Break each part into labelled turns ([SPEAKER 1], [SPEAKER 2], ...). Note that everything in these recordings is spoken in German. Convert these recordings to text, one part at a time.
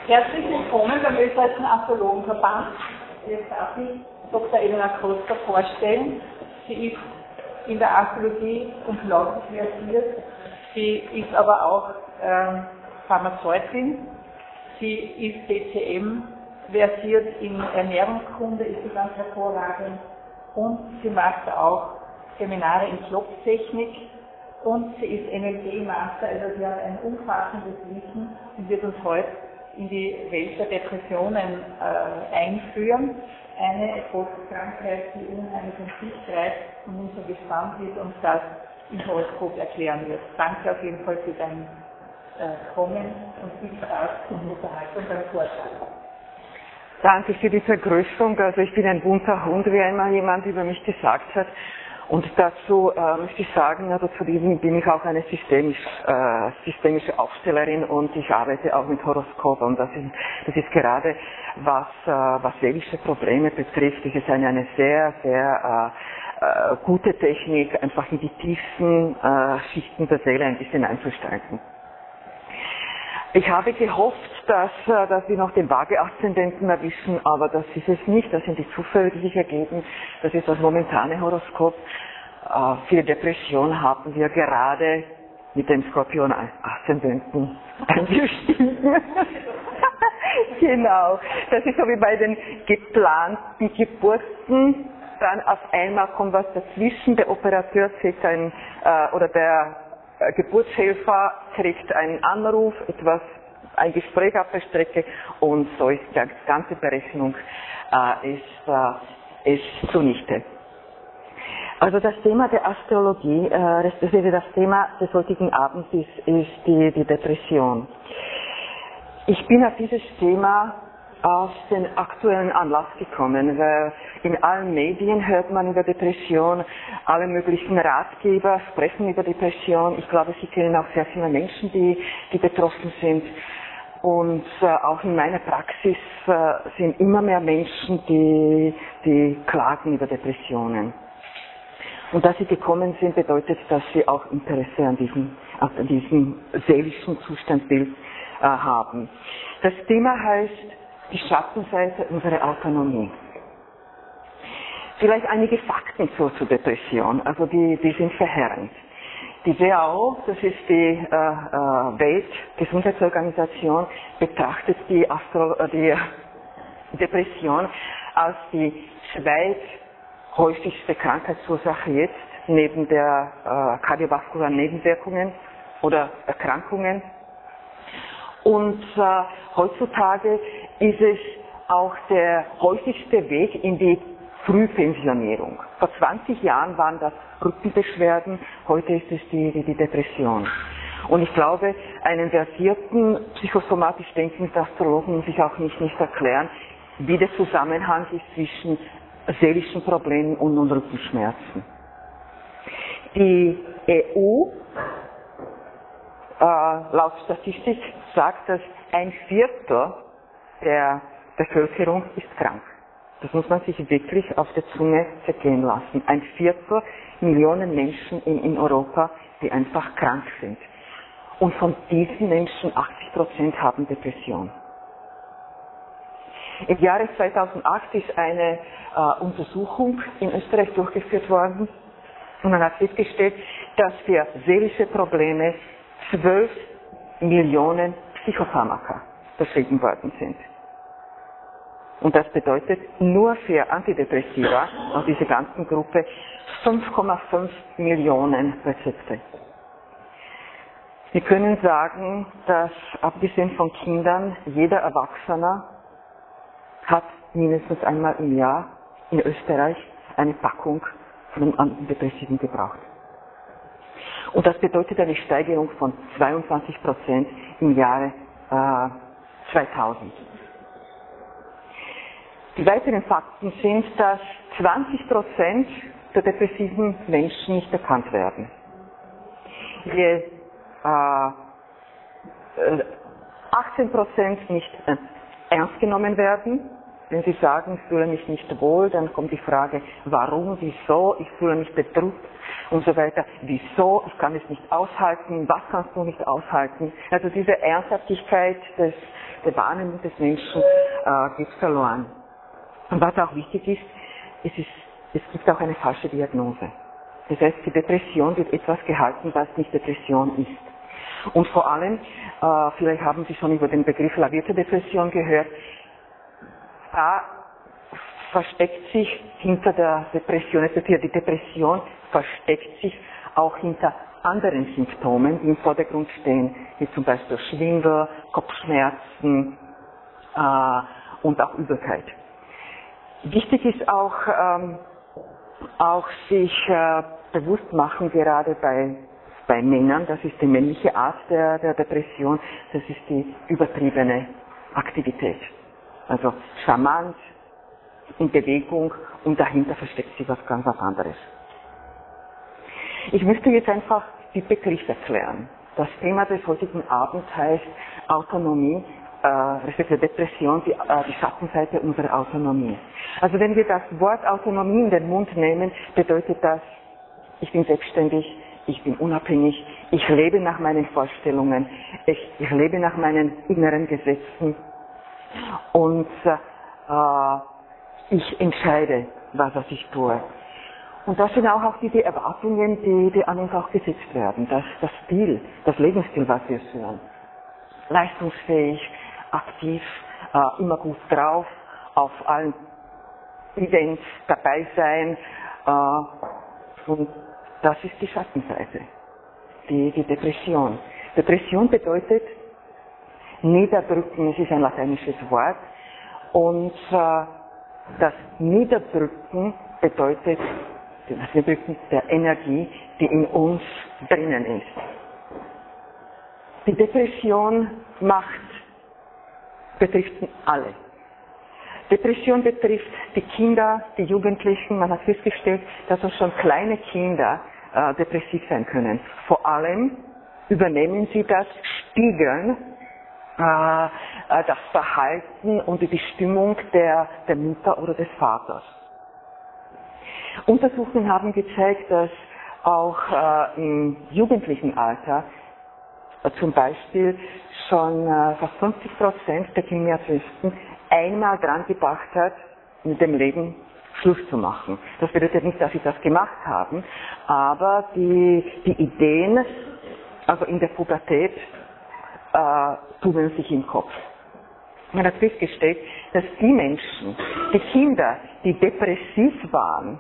[SPEAKER 1] Herzlich willkommen beim Österreichischen Astrologenverband. Jetzt darf ich Dr. Elena Costa vorstellen. Sie ist in der Astrologie unglaublich versiert. Sie ist aber auch Pharmazeutin. Sie ist DCM versiert in Ernährungskunde, ist sie ganz hervorragend. Und sie macht auch Seminare in Klopftechnik. Und sie ist NLP-Master, also sie hat ein umfassendes Wissen und wird uns heute in die Welt der Depressionen einführen. Eine Volkskrankheit, die unheimlich um sich treibt und uns so gespannt wird und das im Horoskop erklären wird. Danke auf jeden Fall für dein Kommen und viel Spaß und Unterhaltung beim Vortrag.
[SPEAKER 2] Danke für die Vergrößerung. Also ich bin ein bunter Hund, wie einmal jemand über mich gesagt hat. Und dazu möchte ich sagen, also zu diesem bin ich auch eine systemische Aufstellerin und ich arbeite auch mit Horoskop. Und das ist gerade, was seelische Probleme betrifft, das ist eine sehr, sehr gute Technik, einfach in die tiefsten Schichten der Seele ein bisschen einzusteigen. Ich habe gehofft, dass wir noch den Waage-Aszendenten erwischen, aber das ist es nicht. Das sind die Zufälle, die sich ergeben. Das ist das momentane Horoskop. Für Depression haben wir gerade mit dem Skorpion-Aszendenten eingestiegen. Genau. Das ist so wie bei den geplanten Geburten. Dann auf einmal kommt was dazwischen. Der Operateur kriegt oder der Geburtshelfer kriegt einen Anruf, ein Gespräch auf der Strecke und so ist die ganze Berechnung ist zunichte. Also das Thema der Astrologie, respektive das Thema des heutigen Abends ist die Depression. Ich bin auf dieses Thema aus dem aktuellen Anlass gekommen, weil in allen Medien hört man über Depression, alle möglichen Ratgeber sprechen über Depression. Ich glaube, Sie kennen auch sehr viele Menschen, die betroffen sind. Und auch in meiner Praxis sind immer mehr Menschen, die klagen über Depressionen. Und dass sie gekommen sind, bedeutet, dass sie auch Interesse an diesem seelischen Zustandbild haben. Das Thema heißt die Schattenseite unserer Autonomie. Vielleicht einige Fakten zur Depression, also die sind verheerend. Die WHO, das ist die Weltgesundheitsorganisation, betrachtet die Depression als die zweithäufigste Krankheitsursache jetzt, neben der kardiovaskulären Nebenwirkungen oder Erkrankungen. Und heutzutage ist es auch der häufigste Weg in die Frühpensionierung. Vor 20 Jahren waren das Rückenbeschwerden, heute ist es die Depression. Und ich glaube, einen versierten, psychosomatisch denkenden Astrologen muss ich auch nicht erklären, wie der Zusammenhang ist zwischen seelischen Problemen und Rückenschmerzen. Die EU laut Statistik sagt, dass 1/4 der Bevölkerung ist krank. Das muss man sich wirklich auf der Zunge zergehen lassen. 1/4 Millionen Menschen in Europa, die einfach krank sind. Und von diesen Menschen 80% haben Depression. Im Jahre 2008 ist eine Untersuchung in Österreich durchgeführt worden und man hat festgestellt, dass für seelische Probleme 12 Millionen Psychopharmaka verschrieben worden sind. Und das bedeutet nur für Antidepressiva aus dieser ganzen Gruppe 5,5 Millionen Rezepte. Wir können sagen, dass abgesehen von Kindern jeder Erwachsene hat mindestens einmal im Jahr in Österreich eine Packung von einem Antidepressiven gebraucht. Und das bedeutet eine Steigerung von 22% im Jahre 2000. Die weiteren Fakten sind, dass 20% der depressiven Menschen nicht erkannt werden. 18% nicht ernst genommen werden Wenn Sie sagen, ich fühle mich nicht wohl, dann kommt die Frage, warum, wieso, ich fühle mich bedrückt und so weiter. Wieso, ich kann es nicht aushalten, was kannst du nicht aushalten? Also diese Ernsthaftigkeit der Wahrnehmung des Menschen geht verloren. Und was auch wichtig ist, es gibt auch eine falsche Diagnose. Das heißt, die Depression wird etwas gehalten, was nicht Depression ist. Und vor allem, vielleicht haben Sie schon über den Begriff lavierte Depression gehört, da versteckt sich hinter der Depression, respektive die Depression versteckt sich auch hinter anderen Symptomen, die im Vordergrund stehen, wie zum Beispiel Schwindel, Kopfschmerzen und auch Übelkeit. Wichtig ist auch sich bewusst machen, gerade bei Männern, das ist die männliche Art der Depression, das ist die übertriebene Aktivität. Also charmant, in Bewegung und dahinter versteckt sich was ganz anderes. Ich möchte jetzt einfach die Begriffe erklären. Das Thema des heutigen Abends heißt Autonomie, respektive Depression, die Schattenseite unserer Autonomie. Also wenn wir das Wort Autonomie in den Mund nehmen, bedeutet das, ich bin selbstständig, ich bin unabhängig, ich lebe nach meinen Vorstellungen, ich lebe nach meinen inneren Gesetzen und ich entscheide, was ich tue. Und das sind auch die Erwartungen, die an uns auch gesetzt werden. Das Lebensstil, was wir führen. Leistungsfähig, aktiv, immer gut drauf, auf allen Events dabei sein. Und das ist die Schattenseite, die Depression. Depression bedeutet niederdrücken, es ist ein lateinisches Wort. Und das Niederdrücken bedeutet das Niederdrücken der Energie, die in uns drinnen ist. Die Depression betrifft alle. Depression betrifft die Kinder, die Jugendlichen. Man hat festgestellt, dass auch schon kleine Kinder depressiv sein können. Vor allem übernehmen sie das, spiegeln das Verhalten und die Stimmung der Mutter oder des Vaters. Untersuchungen haben gezeigt, dass auch im jugendlichen Alter zum Beispiel schon fast 50% der Gymnasiasten einmal dran gedacht hat, mit dem Leben Schluss zu machen. Das bedeutet nicht, dass sie das gemacht haben, aber die Ideen, also in der Pubertät, tummeln sich im Kopf. Man hat festgestellt, dass die Menschen, die Kinder, die depressiv waren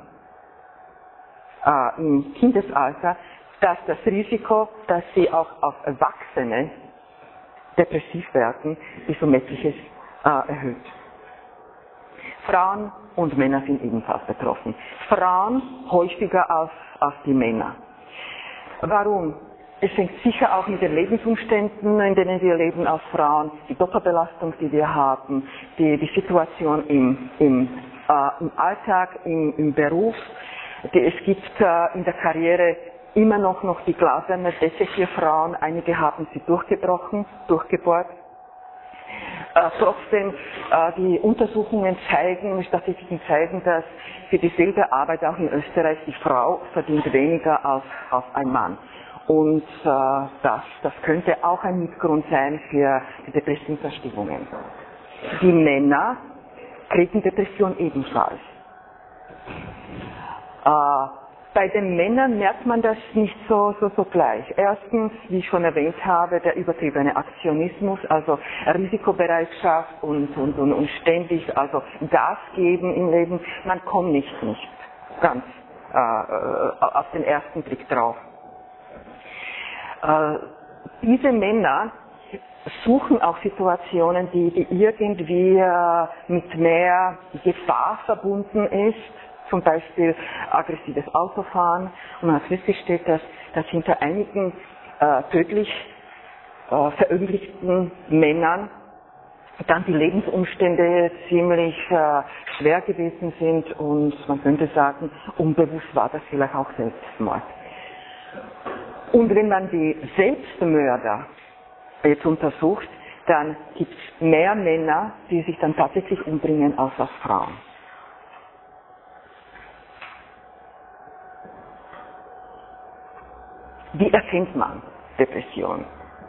[SPEAKER 2] im Kindesalter, dass das Risiko, dass sie auch auf Erwachsene depressiv werden, ist um etliches erhöht. Frauen und Männer sind ebenfalls betroffen. Frauen häufiger als die Männer. Warum? Es hängt sicher auch mit den Lebensumständen, in denen wir leben als Frauen, die Doppelbelastung, die wir haben, die Situation im Alltag, im Beruf. Es gibt in der Karriere immer noch die glaserne Decke für Frauen. Einige haben sie durchgebohrt. Trotzdem, die Untersuchungen zeigen, die Statistiken zeigen, dass für dieselbe Arbeit auch in Österreich die Frau verdient weniger als ein Mann. Und das könnte auch ein Mitgrund sein für die depressiven Verstimmungen. Die Männer kriegen Depression ebenfalls. Bei den Männern merkt man das nicht so gleich. Erstens, wie ich schon erwähnt habe, der übertriebene Aktionismus, also Risikobereitschaft und ständig also Gas geben im Leben. Man kommt nicht ganz auf den ersten Blick drauf. Diese Männer suchen auch Situationen, die irgendwie mit mehr Gefahr verbunden ist. Zum Beispiel aggressives Autofahren. Und man hat festgestellt, dass hinter einigen tödlich verunglückten Männern dann die Lebensumstände ziemlich schwer gewesen sind und man könnte sagen, unbewusst war das vielleicht auch Selbstmord. Und wenn man die Selbstmörder jetzt untersucht, dann gibt es mehr Männer, die sich dann tatsächlich umbringen, als Frauen. Wie erkennt man Depression?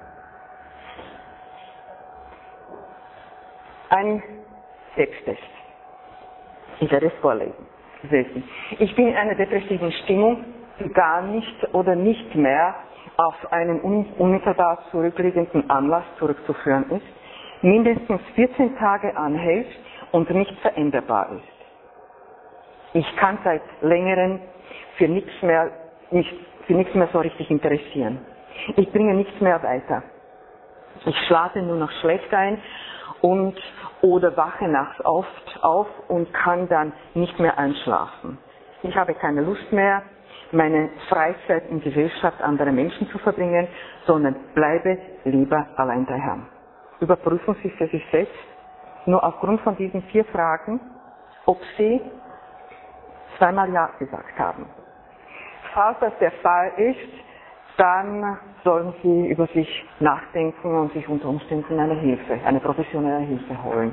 [SPEAKER 2] Ein Selbsttest. Ich werde es vorlesen. Ich bin in einer depressiven Stimmung, die gar nicht oder nicht mehr auf einen unmittelbar zurückliegenden Anlass zurückzuführen ist, mindestens 14 Tage anhält und nicht veränderbar ist. Ich kann seit längerem für nichts mehr so richtig interessieren. Ich bringe nichts mehr weiter. Ich schlafe nur noch schlecht ein oder wache nachts oft auf und kann dann nicht mehr einschlafen. Ich habe keine Lust mehr, meine Freizeit in Gesellschaft anderer Menschen zu verbringen, sondern bleibe lieber allein daheim. Überprüfen Sie für sich selbst, nur aufgrund von diesen 4 Fragen, ob Sie zweimal Ja gesagt haben. Falls das der Fall ist, dann sollen Sie über sich nachdenken und sich unter Umständen eine professionelle Hilfe holen.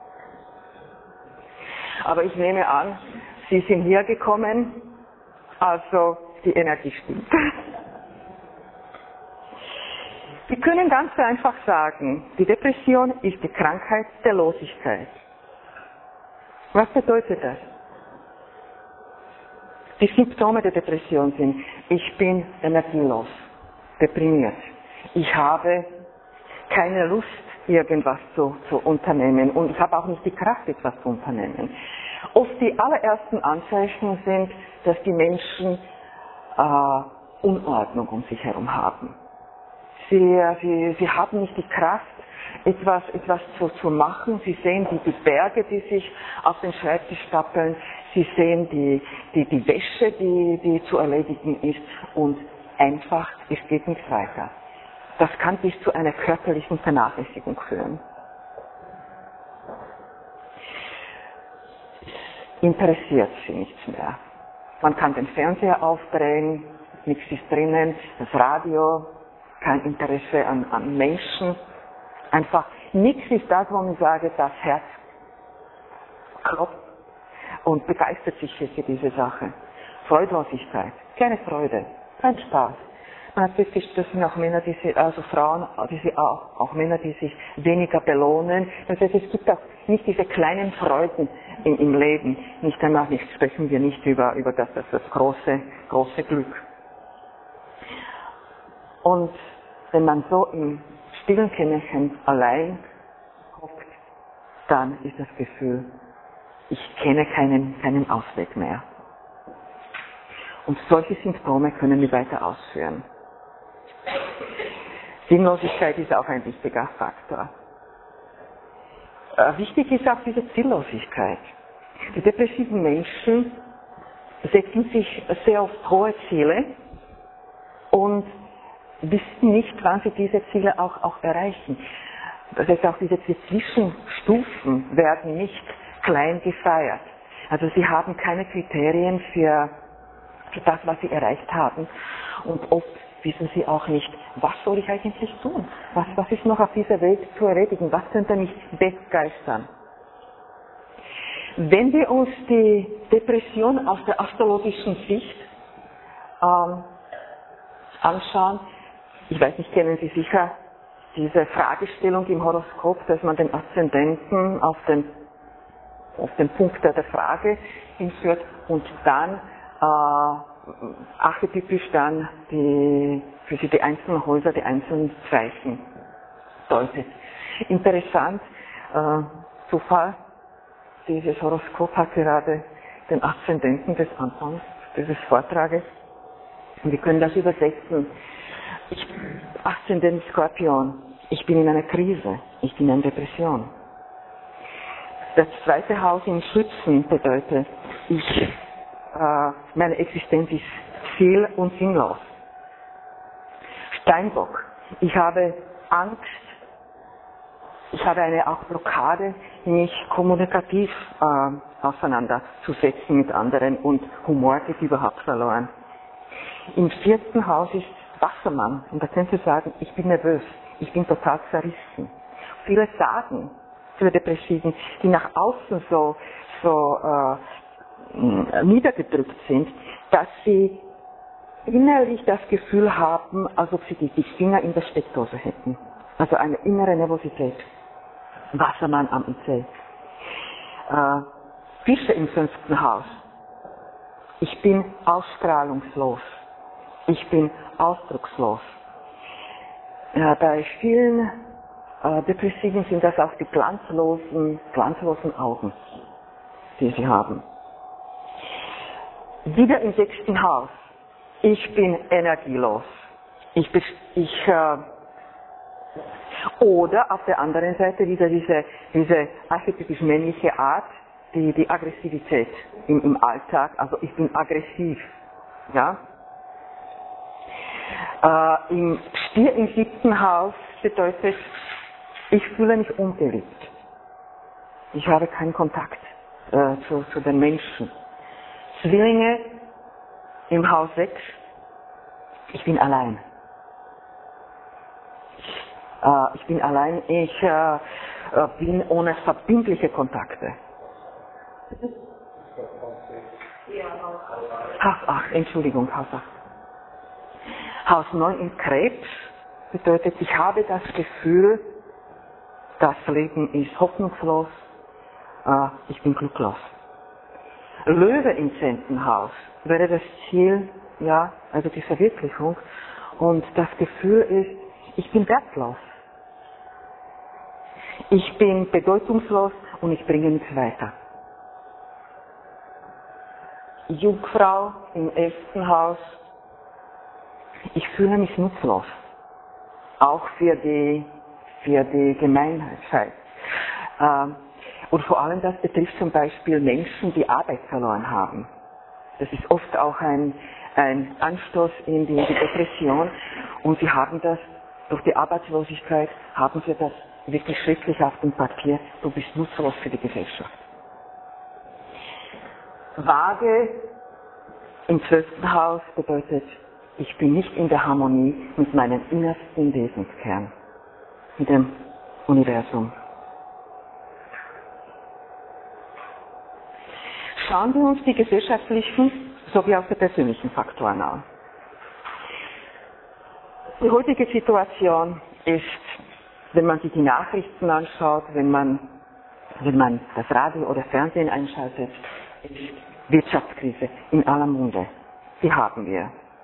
[SPEAKER 2] Aber ich nehme an, Sie sind hergekommen, also die Energie stimmt. Wir können ganz einfach sagen, die Depression ist die Krankheit der Losigkeit. Was bedeutet das? Die Symptome der Depression sind, ich bin energielos, deprimiert. Ich habe keine Lust, irgendwas zu unternehmen und ich habe auch nicht die Kraft, etwas zu unternehmen. Oft die allerersten Anzeichen sind, dass die Menschen Unordnung um sich herum haben. Sie haben nicht die Kraft, etwas zu machen. Sie sehen die Berge, die sich auf den Schreibtisch stapeln. Sie sehen die Wäsche, die zu erledigen ist. Und einfach, es geht nicht weiter. Das kann bis zu einer körperlichen Vernachlässigung führen. Interessiert sie nichts mehr. Man kann den Fernseher aufdrehen, nichts ist drinnen, das Radio, kein Interesse an Menschen. Einfach nichts ist das, wo man sage, das Herz klopft und begeistert sich für diese Sache. Freudlosigkeit, keine Freude, kein Spaß. Man hat festgestellt, das sind auch Männer, Frauen, auch Männer, die sich weniger belohnen. Das heißt, es gibt auch nicht diese kleinen Freuden im Leben. Nicht einmal, sprechen wir nicht über das große Glück. Und wenn man so im stillen Kämmerchen allein hockt, dann ist das Gefühl, ich kenne keinen Ausweg mehr. Und solche Symptome können wir weiter ausführen. Sinnlosigkeit ist auch ein wichtiger Faktor. Wichtig ist auch diese Ziellosigkeit. Die depressiven Menschen setzen sich sehr oft hohe Ziele und wissen nicht, wann sie diese Ziele auch erreichen. Das heißt, auch diese Zwischenstufen werden nicht klein gefeiert. Also sie haben keine Kriterien für das, was sie erreicht haben. Und oft wissen sie auch nicht, was soll ich eigentlich tun? Was ist noch auf dieser Welt zu erledigen? Was könnte mich begeistern? Wenn wir uns die Depression aus der astrologischen Sicht anschauen, ich weiß nicht, kennen Sie sicher diese Fragestellung im Horoskop, dass man den Aszendenten auf den Punkt der Frage hinführt und dann archetypisch dann für sie die einzelnen Häuser, die einzelnen Zeichen deutet. Interessant, Zufall, dieses Horoskop hat gerade den Aszendenten des Anfangs dieses Vortrages. Und wir können das übersetzen. Aszendent Skorpion, ich bin in einer Krise, ich bin in einer Depression. Das zweite Haus im Schützen bedeutet, meine Existenz ist ziel- und sinnlos. Steinbock, ich habe Angst, ich habe eine auch Blockade, mich kommunikativ auseinanderzusetzen mit anderen und Humor geht überhaupt verloren. Im vierten Haus ist Wassermann und da können Sie sagen, ich bin nervös, ich bin total zerrissen. viele sagen, viele Depressiven, die nach außen so niedergedrückt sind, dass sie innerlich das Gefühl haben, als ob sie die Finger in der Steckdose hätten. Also eine innere Nervosität. Wassermann am IC. Fische im 5. Haus. Ich bin ausstrahlungslos. Ich bin ausdruckslos. Bei vielen Depressiven sind das auch die glanzlosen Augen, die sie haben. Wieder im 6. Haus. Ich bin energielos. Oder auf der anderen Seite wieder diese archetypisch männliche Art, die Aggressivität im Alltag. Also ich bin aggressiv. Ja? Im Stier im 7. Haus bedeutet, ich fühle mich ungeliebt. Ich habe keinen Kontakt zu den Menschen. Zwillinge im Haus 6, ich bin allein. Ich bin allein, ich bin ohne verbindliche Kontakte. Haus 8, Entschuldigung, Haus 8. Haus 9 im Krebs bedeutet, ich habe das Gefühl, das Leben ist hoffnungslos, ich bin glücklos. Löwe im 10. Haus wäre das Ziel, ja, also die Verwirklichung. Und das Gefühl ist, ich bin wertlos. Ich bin bedeutungslos und ich bringe nichts weiter. Jungfrau im 11. Haus, ich fühle mich nutzlos. Auch für die Gemeinheit. Und vor allem das betrifft zum Beispiel Menschen, die Arbeit verloren haben. Das ist oft auch ein Anstoß in die Depression. Und sie haben das, durch die Arbeitslosigkeit, haben sie das wirklich schriftlich auf dem Papier, du bist nutzlos für die Gesellschaft. Waage im 12. Haus bedeutet, ich bin nicht in der Harmonie mit meinem innersten Wesenskern, mit dem Universum. Schauen wir uns die gesellschaftlichen sowie auch die persönlichen Faktoren an. Die heutige Situation ist, wenn man sich die Nachrichten anschaut, wenn man das Radio oder Fernsehen einschaltet, ist Wirtschaftskrise in aller Munde. Die haben wir.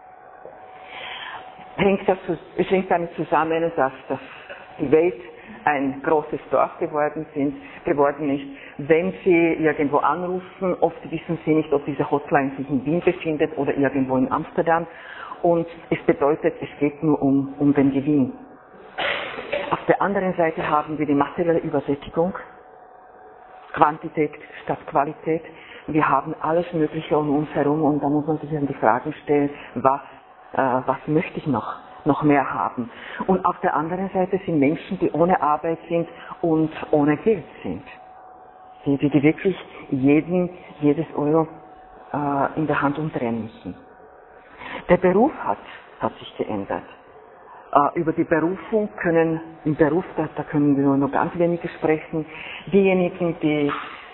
[SPEAKER 2] Es hängt damit zusammen, dass die Welt ein großes Dorf geworden ist. Wenn Sie irgendwo anrufen, oft wissen Sie nicht, ob diese Hotline sich in Wien befindet oder irgendwo in Amsterdam. Und es bedeutet, es geht nur um den Gewinn. Auf der anderen Seite haben wir die materielle Übersättigung, Quantität statt Qualität. Wir haben alles Mögliche um uns herum und da muss man sich dann die Fragen stellen, was möchte ich noch mehr haben. Und auf der anderen Seite sind Menschen, die ohne Arbeit sind und ohne Geld sind. Die wirklich jedes Euro in der Hand umdrehen müssen. Der Beruf hat sich geändert. Über die Berufung können wir nur ganz wenige sprechen. Diejenigen, die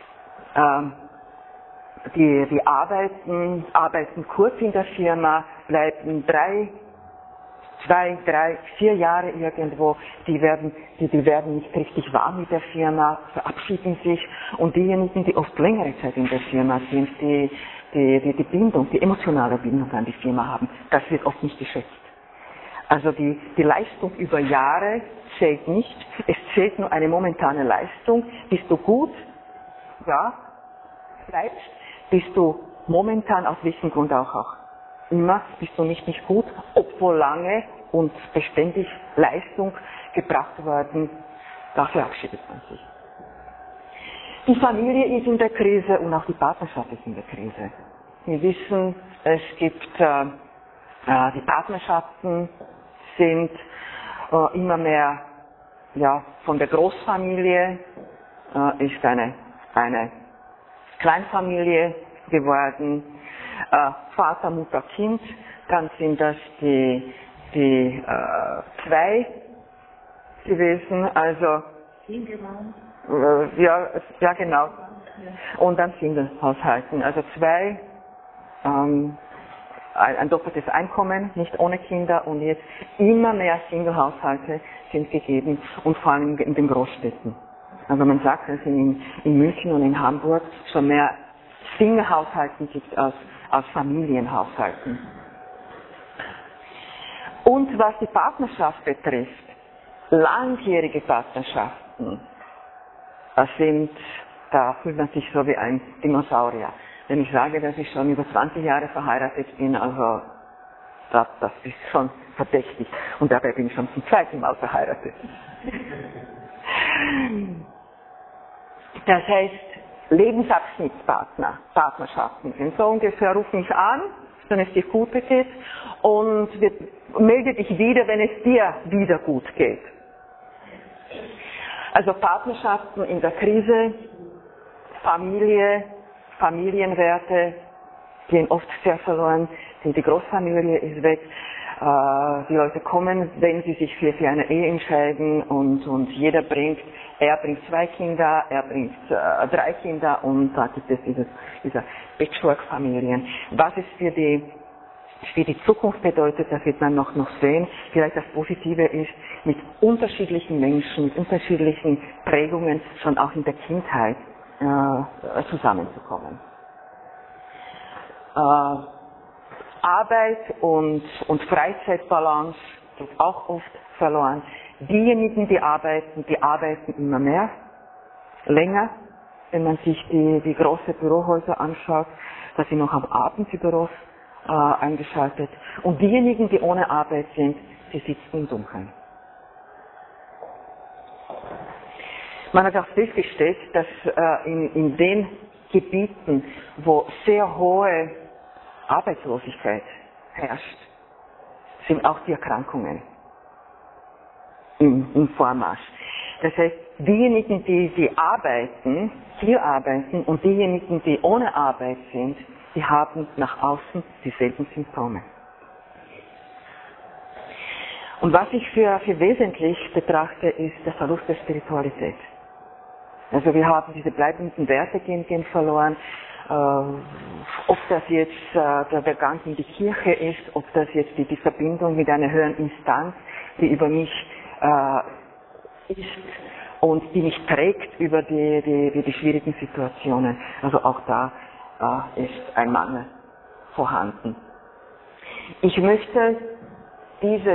[SPEAKER 2] arbeiten kurz in der Firma, bleiben 2, 3, 4 Jahre irgendwo, die werden nicht richtig warm mit der Firma, verabschieden sich, und diejenigen, die oft längere Zeit in der Firma sind, die Bindung, die emotionale Bindung an die Firma haben, das wird oft nicht geschätzt. Also die Leistung über Jahre zählt nicht, es zählt nur eine momentane Leistung. Bist du gut, ja, bleibst, bist du momentan aus welchem Grund auch immer, bist du nicht gut, obwohl lange und beständig Leistung gebracht worden, da verabschiedet man sich. Die Familie ist in der Krise und auch die Partnerschaft ist in der Krise. Wir wissen, es gibt die Partnerschaften sind immer mehr von der Großfamilie ist eine Kleinfamilie geworden. Vater, Mutter, Kind, dann sind das die 2 gewesen. Also Ja, genau. Und dann Single-Haushalten. Also ein doppeltes Einkommen, nicht ohne Kinder, und jetzt immer mehr Single-Haushalte sind gegeben, und vor allem in den Großstädten. Also man sagt, dass es in München und in Hamburg schon mehr Single-Haushalten gibt als Familienhaushalten. Und was die Partnerschaft betrifft, langjährige Partnerschaften, da fühlt man sich so wie ein Dinosaurier. Wenn ich sage, dass ich schon über 20 Jahre verheiratet bin, also das ist schon verdächtig. Und dabei bin ich schon zum zweiten Mal verheiratet. Das heißt, Lebensabschnittspartnerschaften sind so ungefähr: ruf mich an, wenn es dir gut geht, und melde dich wieder, wenn es dir wieder gut geht. Also Partnerschaften in der Krise, Familienwerte gehen oft sehr verloren, die Großfamilie ist weg, die Leute kommen, wenn sie sich für eine Ehe entscheiden, und er bringt 2 Kinder, er bringt 3 Kinder, und da gibt es diese Patchwork-Familien. Was es für die Zukunft bedeutet, das wird man noch sehen. Vielleicht das Positive ist, mit unterschiedlichen Menschen, mit unterschiedlichen Prägungen schon auch in der Kindheit zusammenzukommen. Arbeit und Freizeitbalance geht auch oft verloren. Diejenigen, die arbeiten immer mehr, länger. Wenn man sich die großen Bürohäuser anschaut, da sind noch am Abend die Büros eingeschaltet. Und diejenigen, die ohne Arbeit sind, die sitzen im Dunkeln. Man hat auch festgestellt, dass in den Gebieten, wo sehr hohe Arbeitslosigkeit herrscht, sind auch die Erkrankungen im Vormarsch. Das heißt, diejenigen, die viel arbeiten, und diejenigen, die ohne Arbeit sind, die haben nach außen dieselben Symptome. Und was ich für wesentlich betrachte, ist der Verlust der Spiritualität. Also wir haben diese bleibenden Werte gehen verloren, ob das jetzt der Gang in die Kirche ist, ob das jetzt die Verbindung mit einer höheren Instanz, die über mich ist und die mich trägt über die schwierigen Situationen. Also auch da ist ein Mangel vorhanden. Ich möchte diese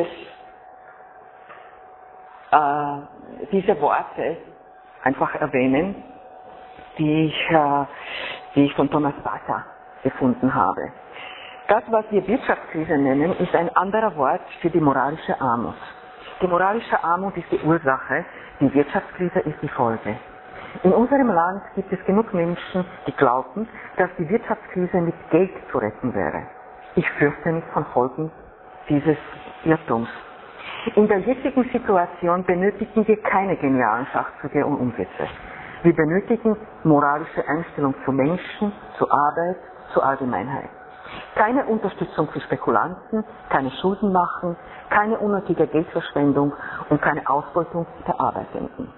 [SPEAKER 2] Worte einfach erwähnen, die ich von Thomas Baker gefunden habe. Das, was wir Wirtschaftskrise nennen, ist ein anderer Wort für die moralische Armut. Die moralische Armut ist die Ursache, die Wirtschaftskrise ist die Folge. In unserem Land gibt es genug Menschen, die glauben, dass die Wirtschaftskrise mit Geld zu retten wäre. Ich fürchte mich von Folgen dieses Irrtums. In der jetzigen Situation benötigen wir keine genialen Schachzüge und Umsätze. Wir benötigen moralische Einstellung zu Menschen, zu Arbeit, zur Allgemeinheit. Keine Unterstützung für Spekulanten, keine Schulden machen, keine unnötige Geldverschwendung und keine Ausbeutung der Arbeitenden.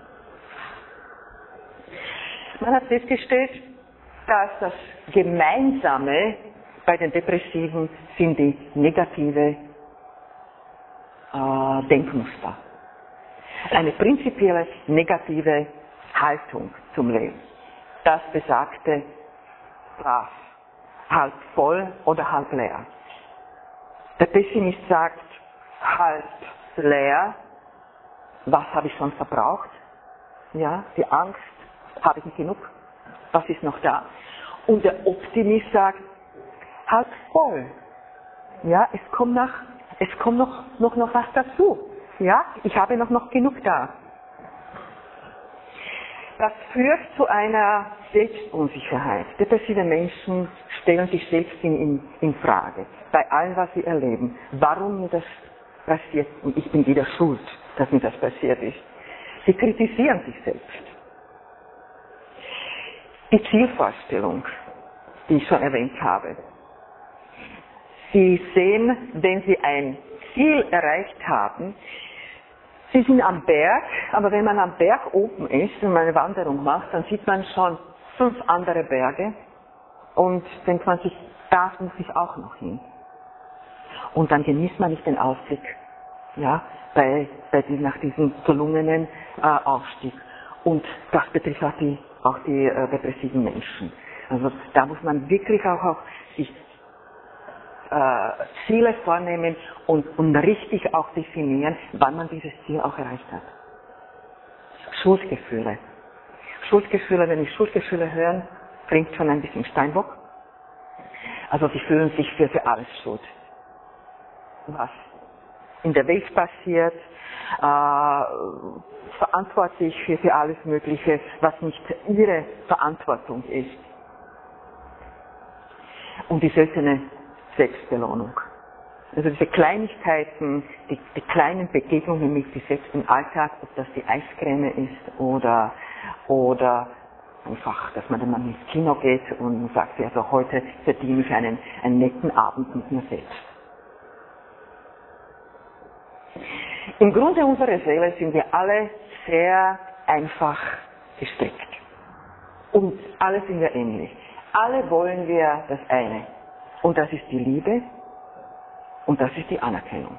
[SPEAKER 2] Man hat festgestellt, dass das Gemeinsame bei den Depressiven sind die negative Denkmuster. Eine prinzipielle negative Haltung zum Leben. Das besagte Glas, halb voll oder halb leer. Der Pessimist sagt, halb leer, was habe ich schon verbraucht? Ja, die Angst, habe ich nicht genug? Was ist noch da? Und der Optimist sagt, halb voll. Ja, es kommt noch was dazu. Ja, ich habe noch genug da. Das führt zu einer Selbstunsicherheit. Depressive Menschen stellen sich selbst in Frage. Bei allem, was sie erleben. Warum mir das passiert? Und ich bin wieder schuld, dass mir das passiert ist. Sie kritisieren sich selbst. Die Zielvorstellung, die ich schon erwähnt habe. Sie sehen, wenn sie ein Ziel erreicht haben, Sie sind am Berg, aber wenn man am Berg oben ist und eine Wanderung macht, dann sieht man schon 5 andere Berge und denkt man sich, da muss ich auch noch hin. Und dann genießt man nicht den Ausblick, ja, nach diesem gelungenen Aufstieg. Und das betrifft auch die depressiven Menschen. Also da muss man wirklich auch sich Ziele vornehmen und richtig auch definieren, wann man dieses Ziel auch erreicht hat. Schuldgefühle. Wenn ich Schuldgefühle höre, klingt schon ein bisschen Steinbock. Also sie fühlen sich für alles schuld. Was in der Welt passiert, verantwortlich für alles Mögliche, was nicht ihre Verantwortung ist. Und die seltene Selbstbelohnung. Also diese Kleinigkeiten, die kleinen Begegnungen mit sich selbst im Alltag, ob das die Eiscreme ist oder einfach, dass man dann mal ins Kino geht und sagt, also heute verdiene ich einen netten Abend mit mir selbst. Im Grunde unserer Seele sind wir alle sehr einfach gestrickt. Und alle sind wir ähnlich. Alle wollen wir das eine. Und das ist die Liebe und das ist die Anerkennung.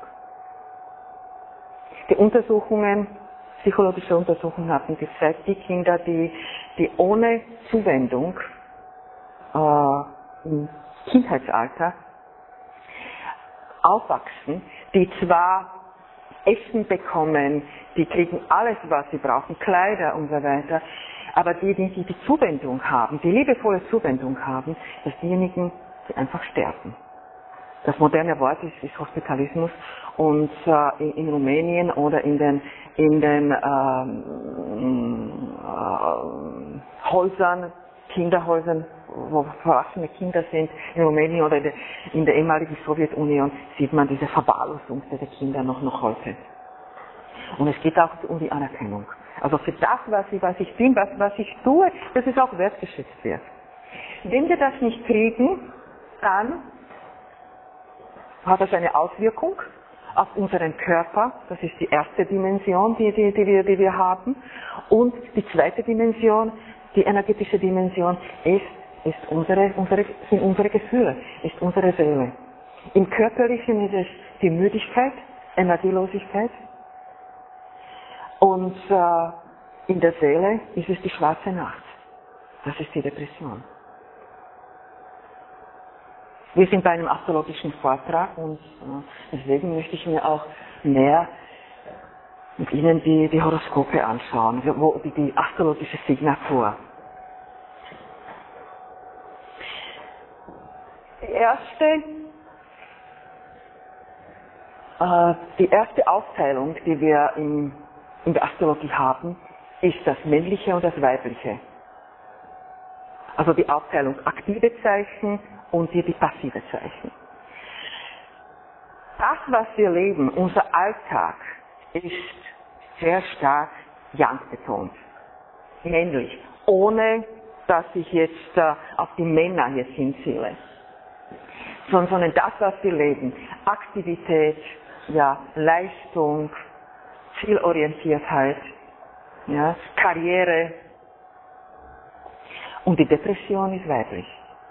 [SPEAKER 2] Die psychologische Untersuchungen haben gezeigt, die Kinder, die ohne Zuwendung im Kindheitsalter aufwachsen, die zwar Essen bekommen, die kriegen alles, was sie brauchen, Kleider und so weiter, aber die Zuwendung haben, die liebevolle Zuwendung haben, dass diejenigen, die einfach sterben. Das moderne Wort ist Hospitalismus und in Rumänien oder in den Häusern, Kinderhäusern, wo verwaschene Kinder sind, in Rumänien oder in der ehemaligen Sowjetunion, sieht man diese Verwahrlosung der Kinder noch heute. Und es geht auch um die Anerkennung. Also für das, was ich bin, was ich tue, dass es auch wertgeschätzt wird. Wenn wir das nicht kriegen, dann hat das eine Auswirkung auf unseren Körper. Das ist die erste Dimension, die wir haben. Und die zweite Dimension, die energetische Dimension, sind unsere Gefühle, ist unsere Seele. Im Körperlichen ist es die Müdigkeit, Energielosigkeit. Und in der Seele ist es die schwarze Nacht. Das ist die Depression. Wir sind bei einem astrologischen Vortrag und deswegen möchte ich mir auch näher mit Ihnen die Horoskope anschauen, die astrologische Signatur. Die erste Aufteilung, die wir in der Astrologie haben, ist das männliche und das weibliche. Also die Aufteilung aktive Zeichen und die passive Zeichen. Das, was wir leben, unser Alltag, ist sehr stark yang betont, männlich, ohne dass ich jetzt auf die Männer jetzt hinziele. Sondern das, was wir leben, Aktivität, ja, Leistung, Zielorientiertheit, ja, Karriere. Und die Depression ist weiblich.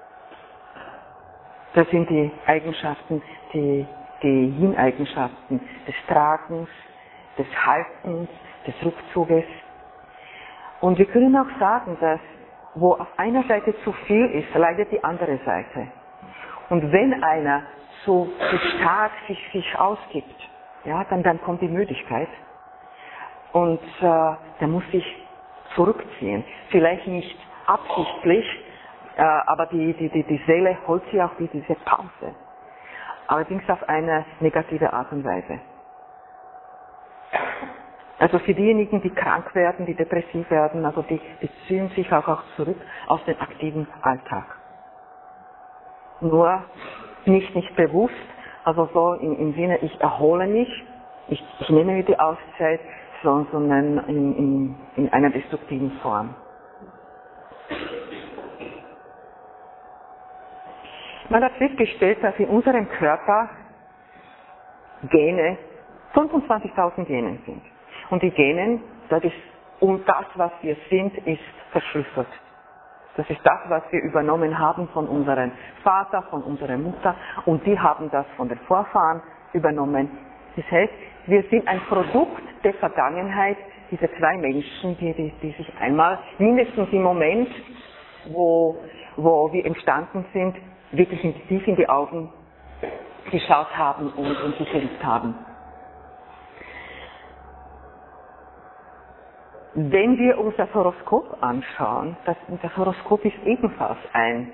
[SPEAKER 2] Das sind die Eigenschaften, die Yin-Eigenschaften des Tragens, des Haltens, des Rückzuges. Und wir können auch sagen, dass wo auf einer Seite zu viel ist, leidet die andere Seite. Und wenn einer so stark sich ausgibt, ja, dann kommt die Müdigkeit. Und der muss sich zurückziehen. Vielleicht nicht absichtlich, aber die Seele holt sich auch diese Pause. Allerdings auf eine negative Art und Weise. Also für diejenigen, die krank werden, die depressiv werden, also die ziehen sich auch zurück aus dem aktiven Alltag. Nur nicht bewusst, also so im Sinne, ich erhole mich, ich nehme mir die Auszeit, sondern in einer destruktiven Form. Man hat festgestellt, dass in unserem Körper 25.000 Gene sind. Und die Gene, und das, was wir sind, ist verschlüsselt. Das ist das, was wir übernommen haben von unserem Vater, von unserer Mutter, und die haben das von den Vorfahren übernommen. Das heißt, wir sind ein Produkt der Vergangenheit, diese zwei Menschen, die sich einmal mindestens im Moment, wo wir entstanden sind, wirklich tief in die Augen geschaut haben und sich geliebt haben. Wenn wir uns das Horoskop anschauen, das Horoskop ist ebenfalls ein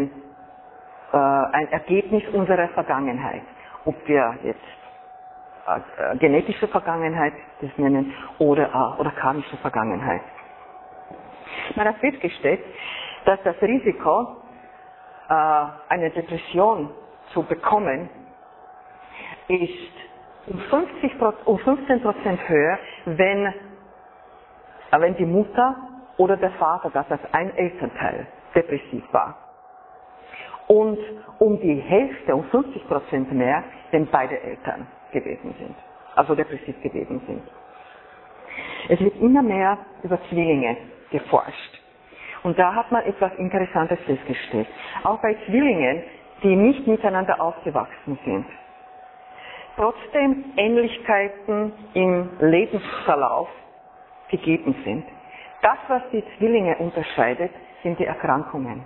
[SPEAKER 2] Ergebnis unserer Vergangenheit. Ob wir jetzt genetische Vergangenheit das nennen oder karmische Vergangenheit. Man hat festgestellt, dass das Risiko, eine Depression zu bekommen, ist um 15% höher, wenn die Mutter oder der Vater, das heißt ein Elternteil, depressiv war. Und um die Hälfte, um 50% mehr, wenn beide Eltern gewesen sind, also depressiv gewesen sind. Es wird immer mehr über Zwillinge geforscht. Und da hat man etwas Interessantes festgestellt. Auch bei Zwillingen, die nicht miteinander aufgewachsen sind, trotzdem Ähnlichkeiten im Lebensverlauf gegeben sind. Das, was die Zwillinge unterscheidet, sind die Erkrankungen.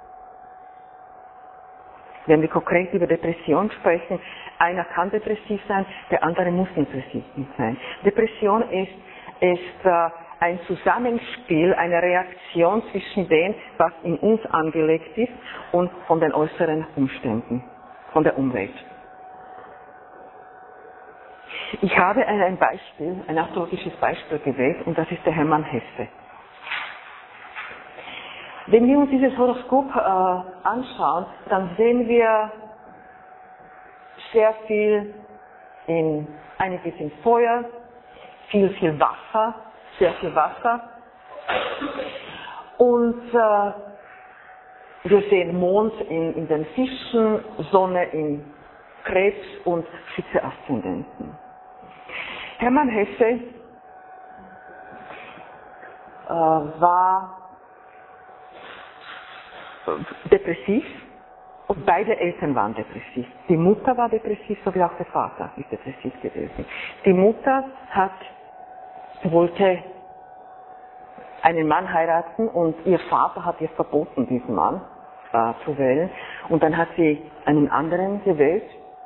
[SPEAKER 2] Wenn wir konkret über Depression sprechen, einer kann depressiv sein, der andere muss depressiv nicht sein. Depression ist ein Zusammenspiel, eine Reaktion zwischen dem, was in uns angelegt ist, und von den äußeren Umständen, von der Umwelt. Ich habe ein astrologisches Beispiel gewählt, und das ist der Hermann Hesse. Wenn wir uns dieses Horoskop anschauen, dann sehen wir sehr viel einiges in Feuer, viel Wasser, sehr viel Wasser. Und wir sehen Mond in den Fischen, Sonne in Krebs und Schütze-Aszendenten. Hermann Hesse war depressiv, und beide Eltern waren depressiv. Die Mutter war depressiv, sowie auch der Vater ist depressiv gewesen. Die Mutter wollte einen Mann heiraten, und ihr Vater hat ihr verboten, diesen Mann zu wählen. Und dann hat sie einen anderen gewählt,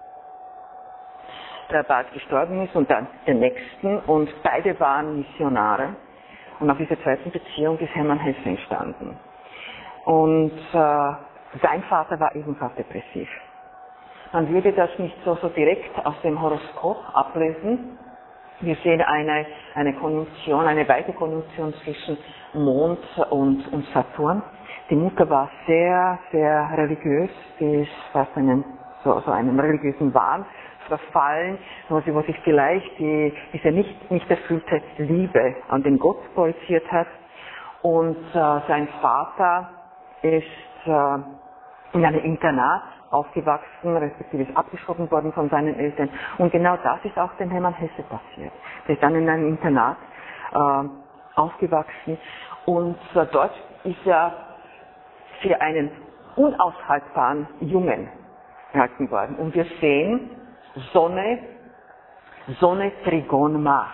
[SPEAKER 2] der bald gestorben ist, und dann den nächsten, und beide waren Missionare. Und auf dieser zweiten Beziehung ist Hermann Hesse entstanden. Und sein Vater war ebenfalls depressiv. Man würde das nicht so direkt aus dem Horoskop ablesen. Wir sehen eine Konjunktion, eine weite Konjunktion zwischen Mond und Saturn. Die Mutter war sehr, sehr religiös. Sie ist fast einem religiösen Wahn verfallen, wo sich vielleicht diese nicht erfüllte Liebe an den Gott projiziert hat. Und sein Vater ist in einem Internat aufgewachsen, respektive ist abgeschoben worden von seinen Eltern. Und genau das ist auch dem Hermann Hesse passiert. Er ist dann in einem Internat aufgewachsen, und dort ist er für einen unaushaltbaren Jungen gehalten worden. Und wir sehen Sonne, Trigon, Mars.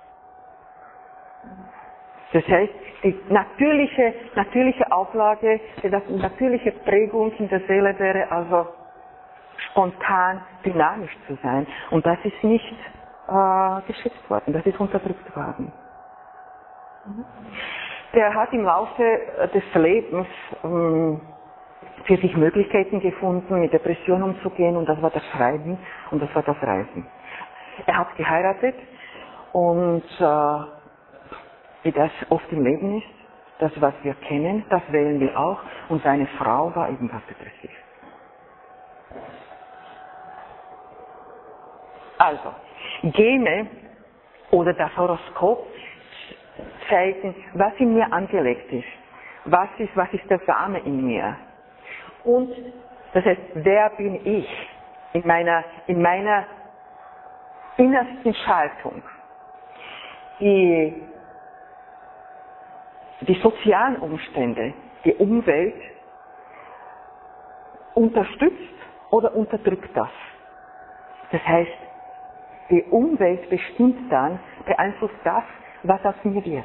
[SPEAKER 2] Das heißt, die natürliche Auflage, die natürliche Prägung in der Seele wäre also spontan, dynamisch zu sein. Und das ist nicht geschützt worden, das ist unterdrückt worden. Der hat im Laufe des Lebens für sich Möglichkeiten gefunden, mit Depressionen umzugehen, und das war das Schreiben und das war das Reisen. Er hat geheiratet, und wie das oft im Leben ist, das, was wir kennen, das wählen wir auch, und seine Frau war ebenfalls depressiv. Also, Gene oder das Horoskop zeigen, was in mir angelegt ist, was ist der Same in mir. Und das heißt, wer bin ich in meiner innersten Schaltung. die sozialen Umstände, die Umwelt unterstützt oder unterdrückt das. Das heißt, die Umwelt bestimmt dann, beeinflusst das, was aus mir wird.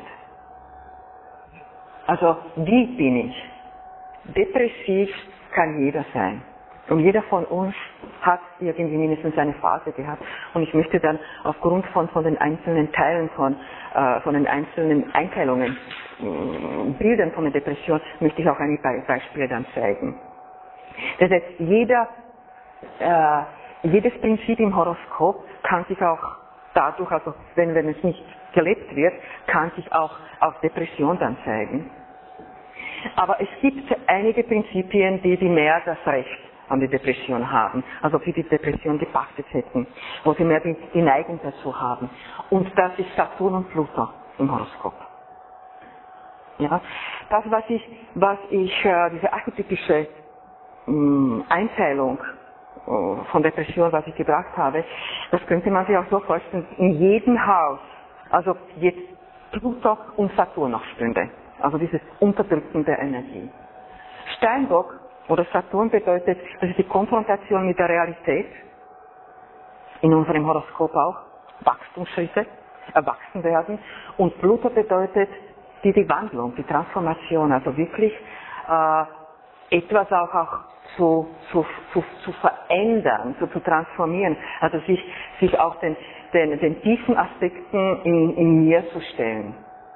[SPEAKER 2] Also, wie bin ich? Depressiv kann jeder sein. Und jeder von uns hat irgendwie mindestens eine Phase gehabt. Und ich möchte dann aufgrund von den einzelnen Teilen, von den einzelnen Einteilungen, Bildern von der Depression, möchte ich auch einige Beispiele dann zeigen. Das heißt, jedes Prinzip im Horoskop kann sich auch dadurch, also wenn es nicht gelebt wird, kann sich auch auf Depression dann zeigen. Aber es gibt einige Prinzipien, die mehr das Recht an die Depression haben, also für die Depression gepachtet hätten, wo sie mehr die Neigung dazu haben. Und das ist Saturn und Pluto im Horoskop. Ja, das, diese archetypische Einteilung von Depression, was ich gebracht habe, das könnte man sich auch so vorstellen, in jedem Haus, also jetzt Pluto und Saturn noch stünde. Also dieses Unterdrücken der Energie. Steinbock oder Saturn bedeutet, das ist die Konfrontation mit der Realität, in unserem Horoskop auch, Wachstumsschritte, erwachsen werden. Und Pluto bedeutet die Wandlung, die Transformation, also wirklich etwas auch zu verändern, zu transformieren, also sich auch den tiefen Aspekten in mir zu stellen.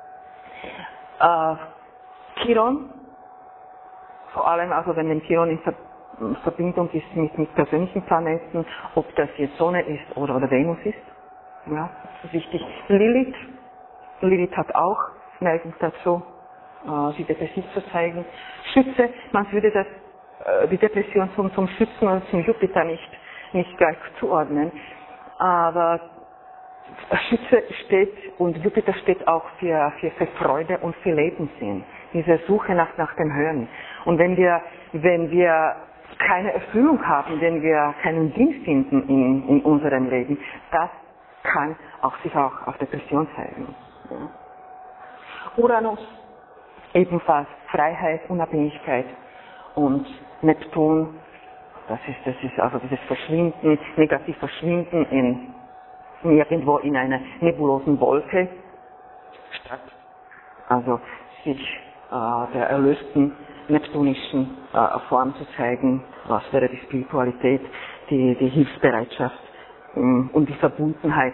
[SPEAKER 2] Chiron, vor allem also wenn Chiron in Verbindung ist mit persönlichen Planeten, ob das jetzt Sonne ist oder Venus ist, ja, das ist wichtig. Lilith hat auch Neigung dazu, sie depressiv zu zeigen. Schütze, man würde die Depression zum Schützen oder zum Jupiter nicht gleich zuordnen, aber Schütze steht und Jupiter steht auch für Freude und für Lebenssinn, diese Suche nach dem Hören. Und wenn wir keine Erfüllung haben, wenn wir keinen Sinn finden in unserem Leben, das kann sich auch auf Depression zeigen. Ja. Uranus, ebenfalls Freiheit, Unabhängigkeit, und Neptun, das ist also dieses Verschwinden, negativ Verschwinden irgendwo in einer nebulosen Wolke statt, also sich der erlösten neptunischen Form zu zeigen, was wäre die Spiritualität, die Hilfsbereitschaft und die Verbundenheit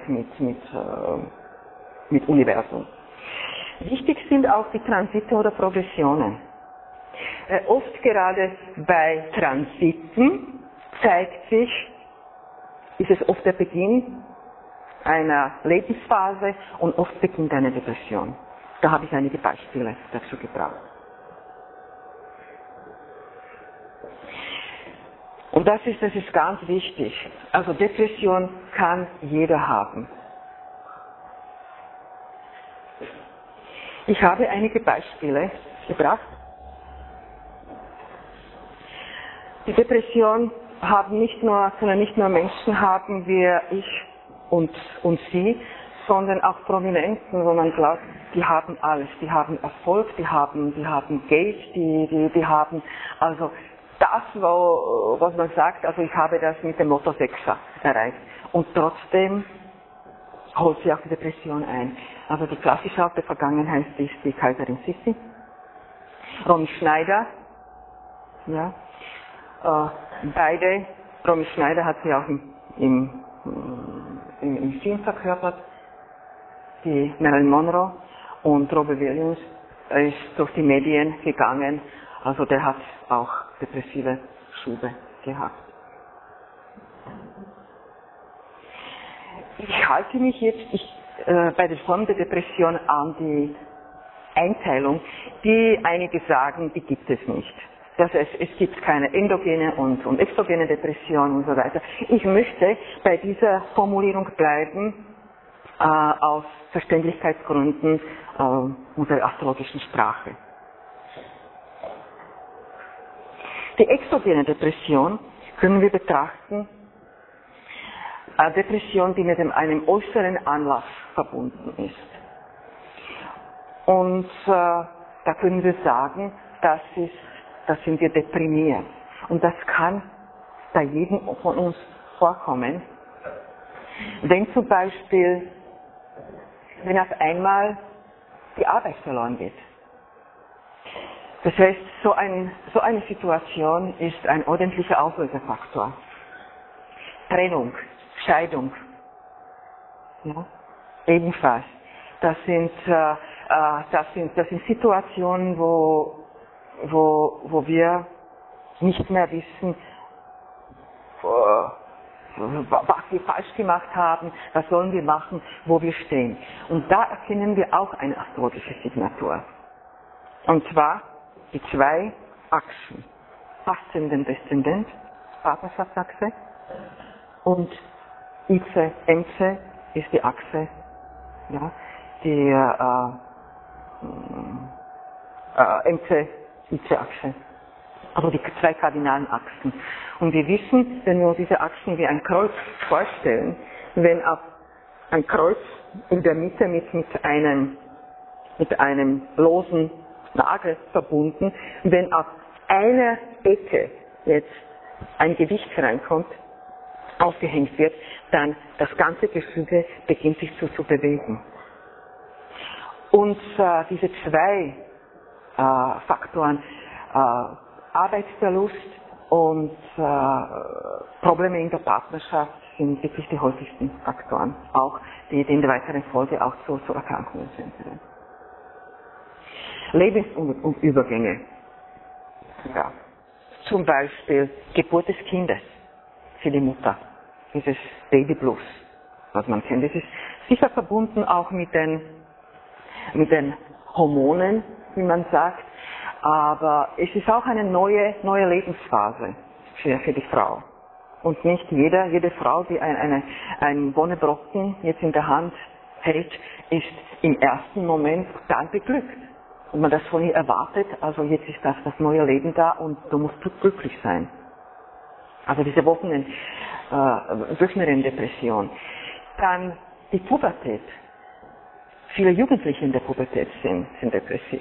[SPEAKER 2] mit Universum. Wichtig sind auch die Transite oder Progressionen. Oft gerade bei Transiten ist es oft der Beginn einer Lebensphase und oft beginnt eine Depression. Da habe ich einige Beispiele dazu gebracht. Und das ist ganz wichtig. Also Depression kann jeder haben. Ich habe einige Beispiele gebracht. Die Depression können nicht nur Menschen haben wie ich und Sie, sondern auch Prominenten, wo man glaubt, die haben alles, die haben Erfolg, die haben Geld, die haben also das, was man sagt, also ich habe das mit dem Lotto 6er erreicht. Und trotzdem holt sie auch die Depression ein. Also die klassische aus der Vergangenheit ist die Kaiserin Sissi, Romy Schneider, ja, beide, Romy Schneider hat sie auch im Film verkörpert, die Marilyn Monroe, und Robbie Williams ist durch die Medien gegangen, also der hat auch depressive Schübe gehabt. Ich halte mich jetzt bei der Form der Depression an die Einteilung, die einige sagen, die gibt es nicht. Das heißt, es gibt keine endogene und exogene Depression und so weiter. Ich möchte bei dieser Formulierung bleiben, aus Verständlichkeitsgründen unserer astrologischen Sprache. Die exogene Depression können wir betrachten, eine Depression, die mit einem äußeren Anlass verbunden ist. Und da können wir sagen, da sind wir deprimiert. Und das kann bei jedem von uns vorkommen. Wenn zum Beispiel, wenn auf einmal die Arbeit verloren geht. Das heißt, so eine Situation ist ein ordentlicher Auslöserfaktor. Trennung, Scheidung, ja, ebenfalls. Das sind Situationen, wo wir nicht mehr wissen, was wir falsch gemacht haben, was sollen wir machen, wo wir stehen. Und da erkennen wir auch eine astrologische Signatur. Und zwar die zwei Achsen. Aszendent, Deszendent, Partnerschaftsachse, und IC, MC ist die Achse, ja, die MC-IC-Achse. Also die zwei kardinalen Achsen. Und wir wissen, wenn wir uns diese Achsen wie ein Kreuz vorstellen, wenn auf ein Kreuz in der Mitte mit einem losen Nagel verbunden, wenn auf einer Ecke jetzt ein Gewicht reinkommt, aufgehängt wird, dann das ganze Gefüge beginnt sich zu bewegen. Und diese zwei Faktoren, Arbeitsverlust und Probleme in der Partnerschaft, sind wirklich die häufigsten Faktoren, auch die in der weiteren Folge auch zu Erkrankungen führen. Lebensübergänge, ja. Zum Beispiel Geburt des Kindes für die Mutter, dieses Baby Blues, was man kennt. Das ist sicher verbunden auch mit den Hormonen, wie man sagt, aber es ist auch eine neue Lebensphase für die Frau. Und nicht jede Frau, die einen Wonnebrocken jetzt in der Hand hält, ist im ersten Moment dann beglückt. Und man das von ihr erwartet, also jetzt ist das neue Leben da und du musst glücklich sein. Also diese Wochenenddepression. Dann die Pubertät. Viele Jugendliche in der Pubertät sind depressiv.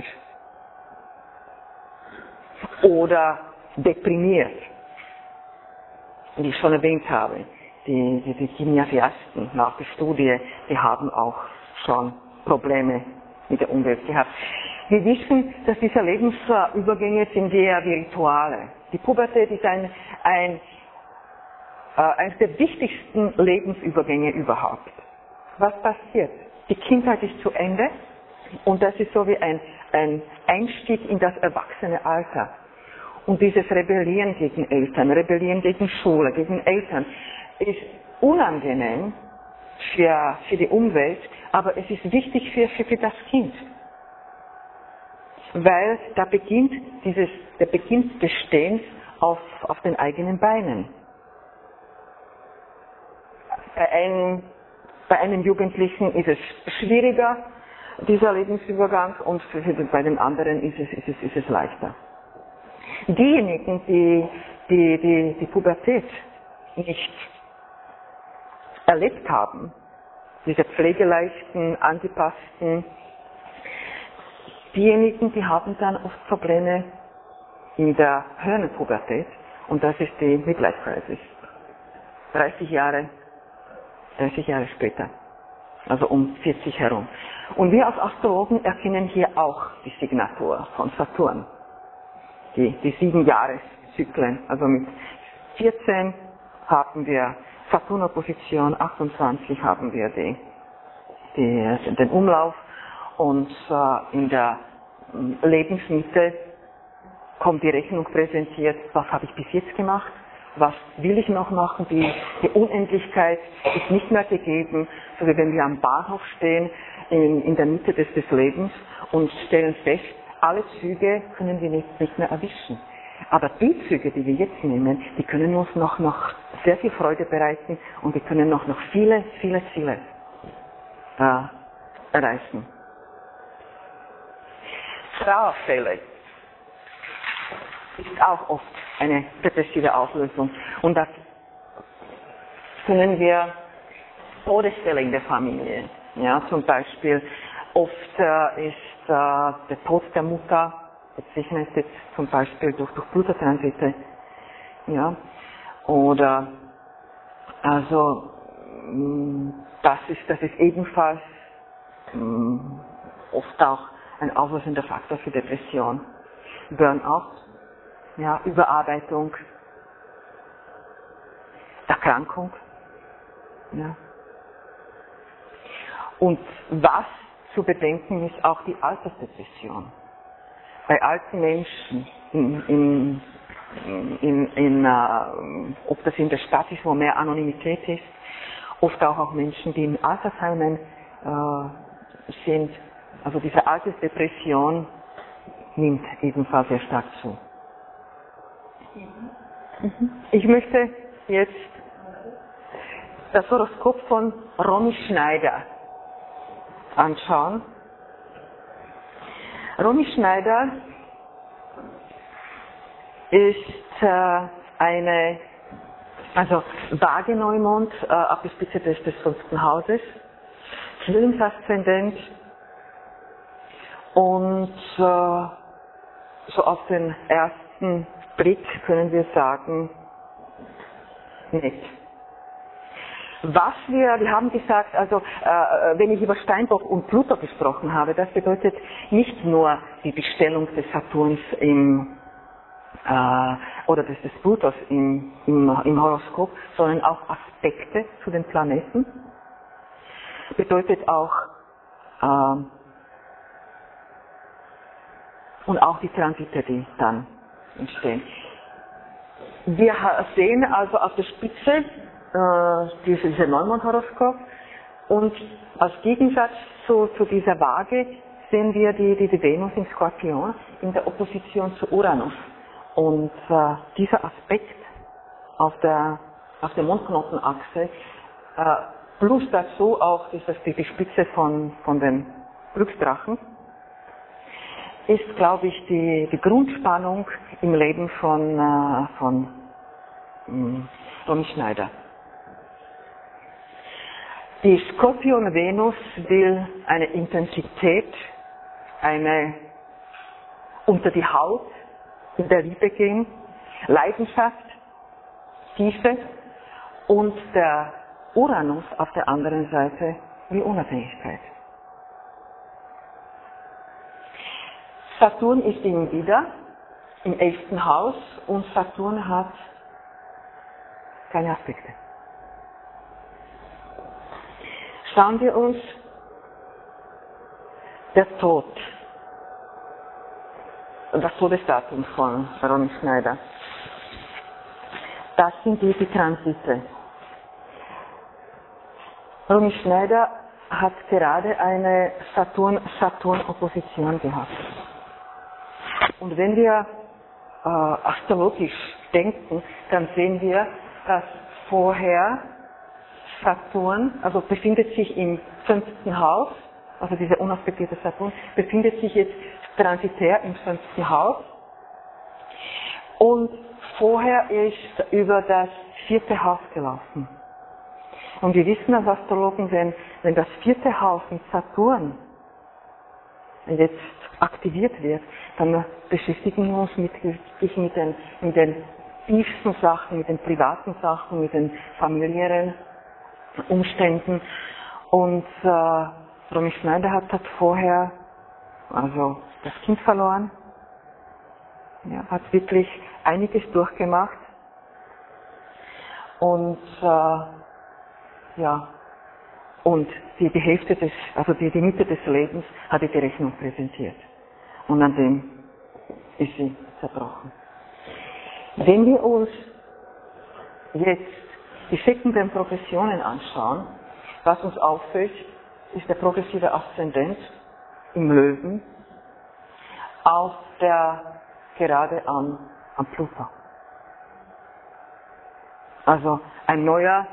[SPEAKER 2] Oder deprimiert. Wie ich schon erwähnt habe, die Gymnasiasten nach der Studie, die haben auch schon Probleme mit der Umwelt gehabt. Wir wissen, dass diese Lebensübergänge sind eher wie Rituale. Die Pubertät ist eines der wichtigsten Lebensübergänge überhaupt. Was passiert? Die Kindheit ist zu Ende und das ist so wie ein Einstieg in das erwachsene Alter. Und dieses Rebellieren gegen Eltern, Rebellieren gegen Schule, gegen Eltern, ist unangenehm für die Umwelt, aber es ist wichtig für das Kind. Weil da beginnt der Beginn des Stehens auf den eigenen Beinen. Bei einem Jugendlichen ist es schwieriger, dieser Lebensübergang, und bei den anderen ist es leichter. Diejenigen, die Pubertät nicht erlebt haben, diese pflegeleichten, angepassten, diejenigen, die haben dann oft Probleme in der höheren Pubertät, und das ist die Midlife Crisis. 30 Jahre später, also um 40 herum. Und wir als Astrologen erkennen hier auch die Signatur von Saturn, die 7 Jahreszyklen. Also mit 14 haben wir Saturn-Opposition, 28 haben wir den Umlauf, und in der Lebensmitte kommt die Rechnung präsentiert, was habe ich bis jetzt gemacht, was will ich noch machen, die Unendlichkeit ist nicht mehr gegeben, so wie wenn wir am Bahnhof stehen, in der Mitte des Lebens und stellen fest, alle Züge können wir nicht mehr erwischen. Aber die Züge, die wir jetzt nehmen, die können uns noch sehr viel Freude bereiten, und wir können noch viele, viele Ziele erreichen. Trauerfälle ist auch oft eine depressive Auslösung. Und da können wir Todesfälle in der Familie, ja, zum Beispiel Oft ist der Tod der Mutter bezeichnet jetzt zum Beispiel durch Blutertransite, ja, oder also das ist ebenfalls oft auch ein auslösender Faktor für Depression. Burnout, ja, Überarbeitung, Erkrankung, ja. Und was zu bedenken ist auch die Altersdepression. Bei alten Menschen, ob das in der Stadt ist, wo mehr Anonymität ist, oft auch Menschen, die in Altersheimen sind, also diese Altersdepression nimmt ebenfalls sehr stark zu. Ich möchte jetzt das Horoskop von Romy Schneider anschauen. Romy Schneider ist eine, also Waage Neumond auf der Spitze des 5. Hauses, Zwillingsaszendent und so auf den ersten Blick können wir sagen, nett. Wir haben gesagt, also wenn ich über Steinbock und Pluto gesprochen habe, das bedeutet nicht nur die Bestellung des Saturns oder des Plutos im Horoskop, sondern auch Aspekte zu den Planeten. Bedeutet auch und auch die Transite, die dann entstehen. Wir sehen also auf der Spitze dieses Neumond-Horoskop und als Gegensatz zu dieser Waage sehen wir die Venus im Skorpion in der Opposition zu Uranus. Und dieser Aspekt auf der Mondknotenachse plus dazu auch die Spitze von den Glücksdrachen ist, glaube ich, die Grundspannung im Leben von Romy Schneider. Die Skorpion-Venus will eine Intensität, eine unter die Haut, in der Liebe gehen, Leidenschaft, Tiefe und der Uranus auf der anderen Seite wie Unabhängigkeit. Saturn ist im Widder, im 11. Haus und Saturn hat keine Aspekte. Schauen wir uns der Tod, das Todesdatum von Romy Schneider. Das sind die Transite. Romy Schneider hat gerade eine Saturn-Opposition gehabt. Und wenn wir astrologisch denken, dann sehen wir, dass vorher Saturn, also befindet sich im 5. Haus, also dieser unaspektierte Saturn, befindet sich jetzt transitär im 5. Haus und vorher ist über das 4. Haus gelaufen. Und wir wissen als Astrologen, wenn das 4. Haus mit Saturn jetzt aktiviert wird, dann beschäftigen wir uns mit den tiefsten Sachen, mit den privaten Sachen, mit den familiären Umständen. Und Romy Schneider hat vorher also das Kind verloren, ja, hat wirklich einiges durchgemacht und und die Hälfte die Mitte des Lebens hat die Rechnung präsentiert. Und an dem ist sie zerbrochen. Wenn wir uns jetzt die sekundären Progressionen anschauen, was uns auffällt, ist der progressive Aszendent im Löwen gerade am Pluto. Also ein neuer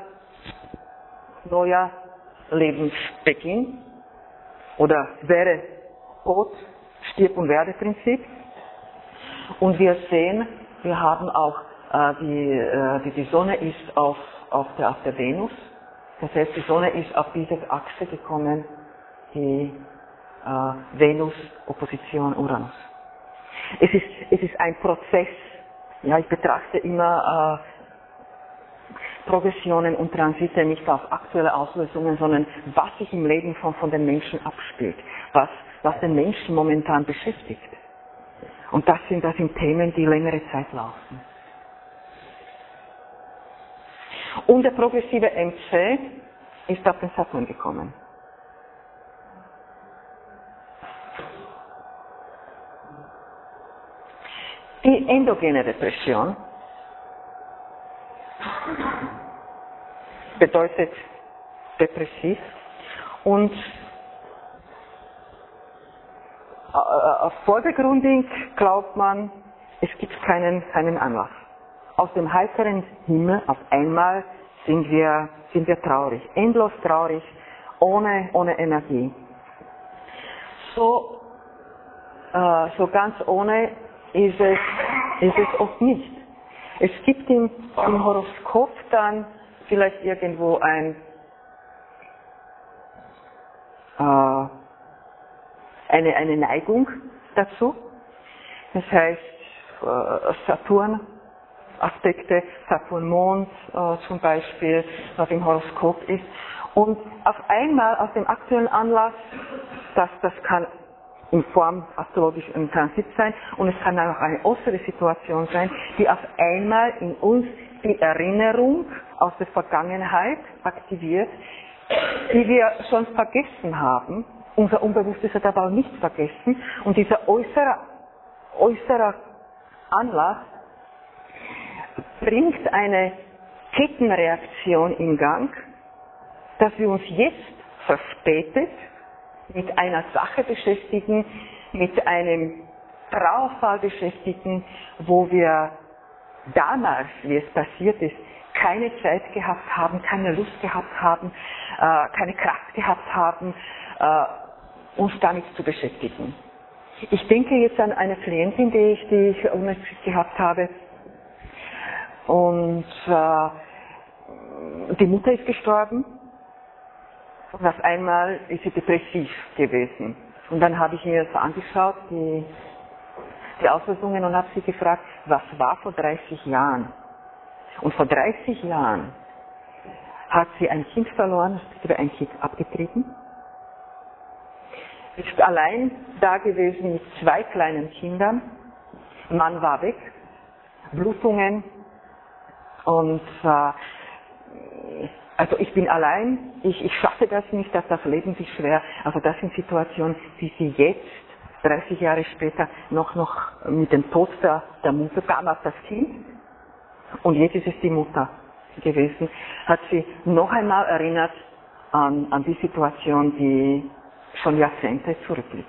[SPEAKER 2] Lebensbeginn oder wäre Tod, Stirb- und Werdeprinzip. Und wir sehen, wir haben auch die Sonne ist auf der Venus. Das heißt, die Sonne ist auf diese Achse gekommen, die Venus, Opposition, Uranus. Es ist ein Prozess. Ja, ich betrachte immer Progressionen und Transite nicht auf aktuelle Auslösungen, sondern was sich im Leben von den Menschen abspielt, was den Menschen momentan beschäftigt. Und das sind Themen, die längere Zeit laufen. Und der progressive MC ist auf den Saturn gekommen. Die endogene Depression bedeutet depressiv und vordergründig glaubt man, es gibt keinen Anlass. Aus dem heiteren Himmel auf einmal sind wir traurig, endlos traurig, ohne Energie. So ganz ohne ist es oft nicht. Es gibt im Horoskop dann vielleicht irgendwo eine Neigung dazu. Das heißt Saturn-Aspekte, Saturn-Mond zum Beispiel, was im Horoskop ist. Und auf einmal aus dem aktuellen Anlass, das kann in Form astrologisch ein Transit sein und es kann auch eine äußere Situation sein, die auf einmal in uns die Erinnerung aus der Vergangenheit aktiviert, die wir schon vergessen haben. Unser Unbewusstes hat aber auch nicht vergessen und dieser äußere Anlass bringt eine Kettenreaktion in Gang, dass wir uns jetzt verspätet mit einer Sache beschäftigen, mit einem Trauerfall beschäftigen, wo wir damals, wie es passiert ist, keine Zeit gehabt haben, keine Lust gehabt haben, keine Kraft gehabt haben, uns damit zu beschäftigen. Ich denke jetzt an eine Klientin, die ich unentschuldigt gehabt habe, und die Mutter ist gestorben. Und auf einmal ist sie depressiv gewesen. Und dann habe ich mir das angeschaut, die Auslösungen, und habe sie gefragt, was war vor 30 Jahren? Und vor 30 Jahren hat sie ein Kind verloren, respektive ein Kind abgetrieben, ist allein da gewesen mit 2 kleinen Kindern, Mann war weg, Blutungen und also ich bin allein, ich schaffe das nicht, das Leben sich schwer. Also das sind Situationen, die sie jetzt, 30 Jahre später, noch mit dem Tod der Mutter, damals das Kind, und jetzt ist es die Mutter gewesen, hat sie noch einmal erinnert an die Situation, die schon Jahrzehnte zurückliegt.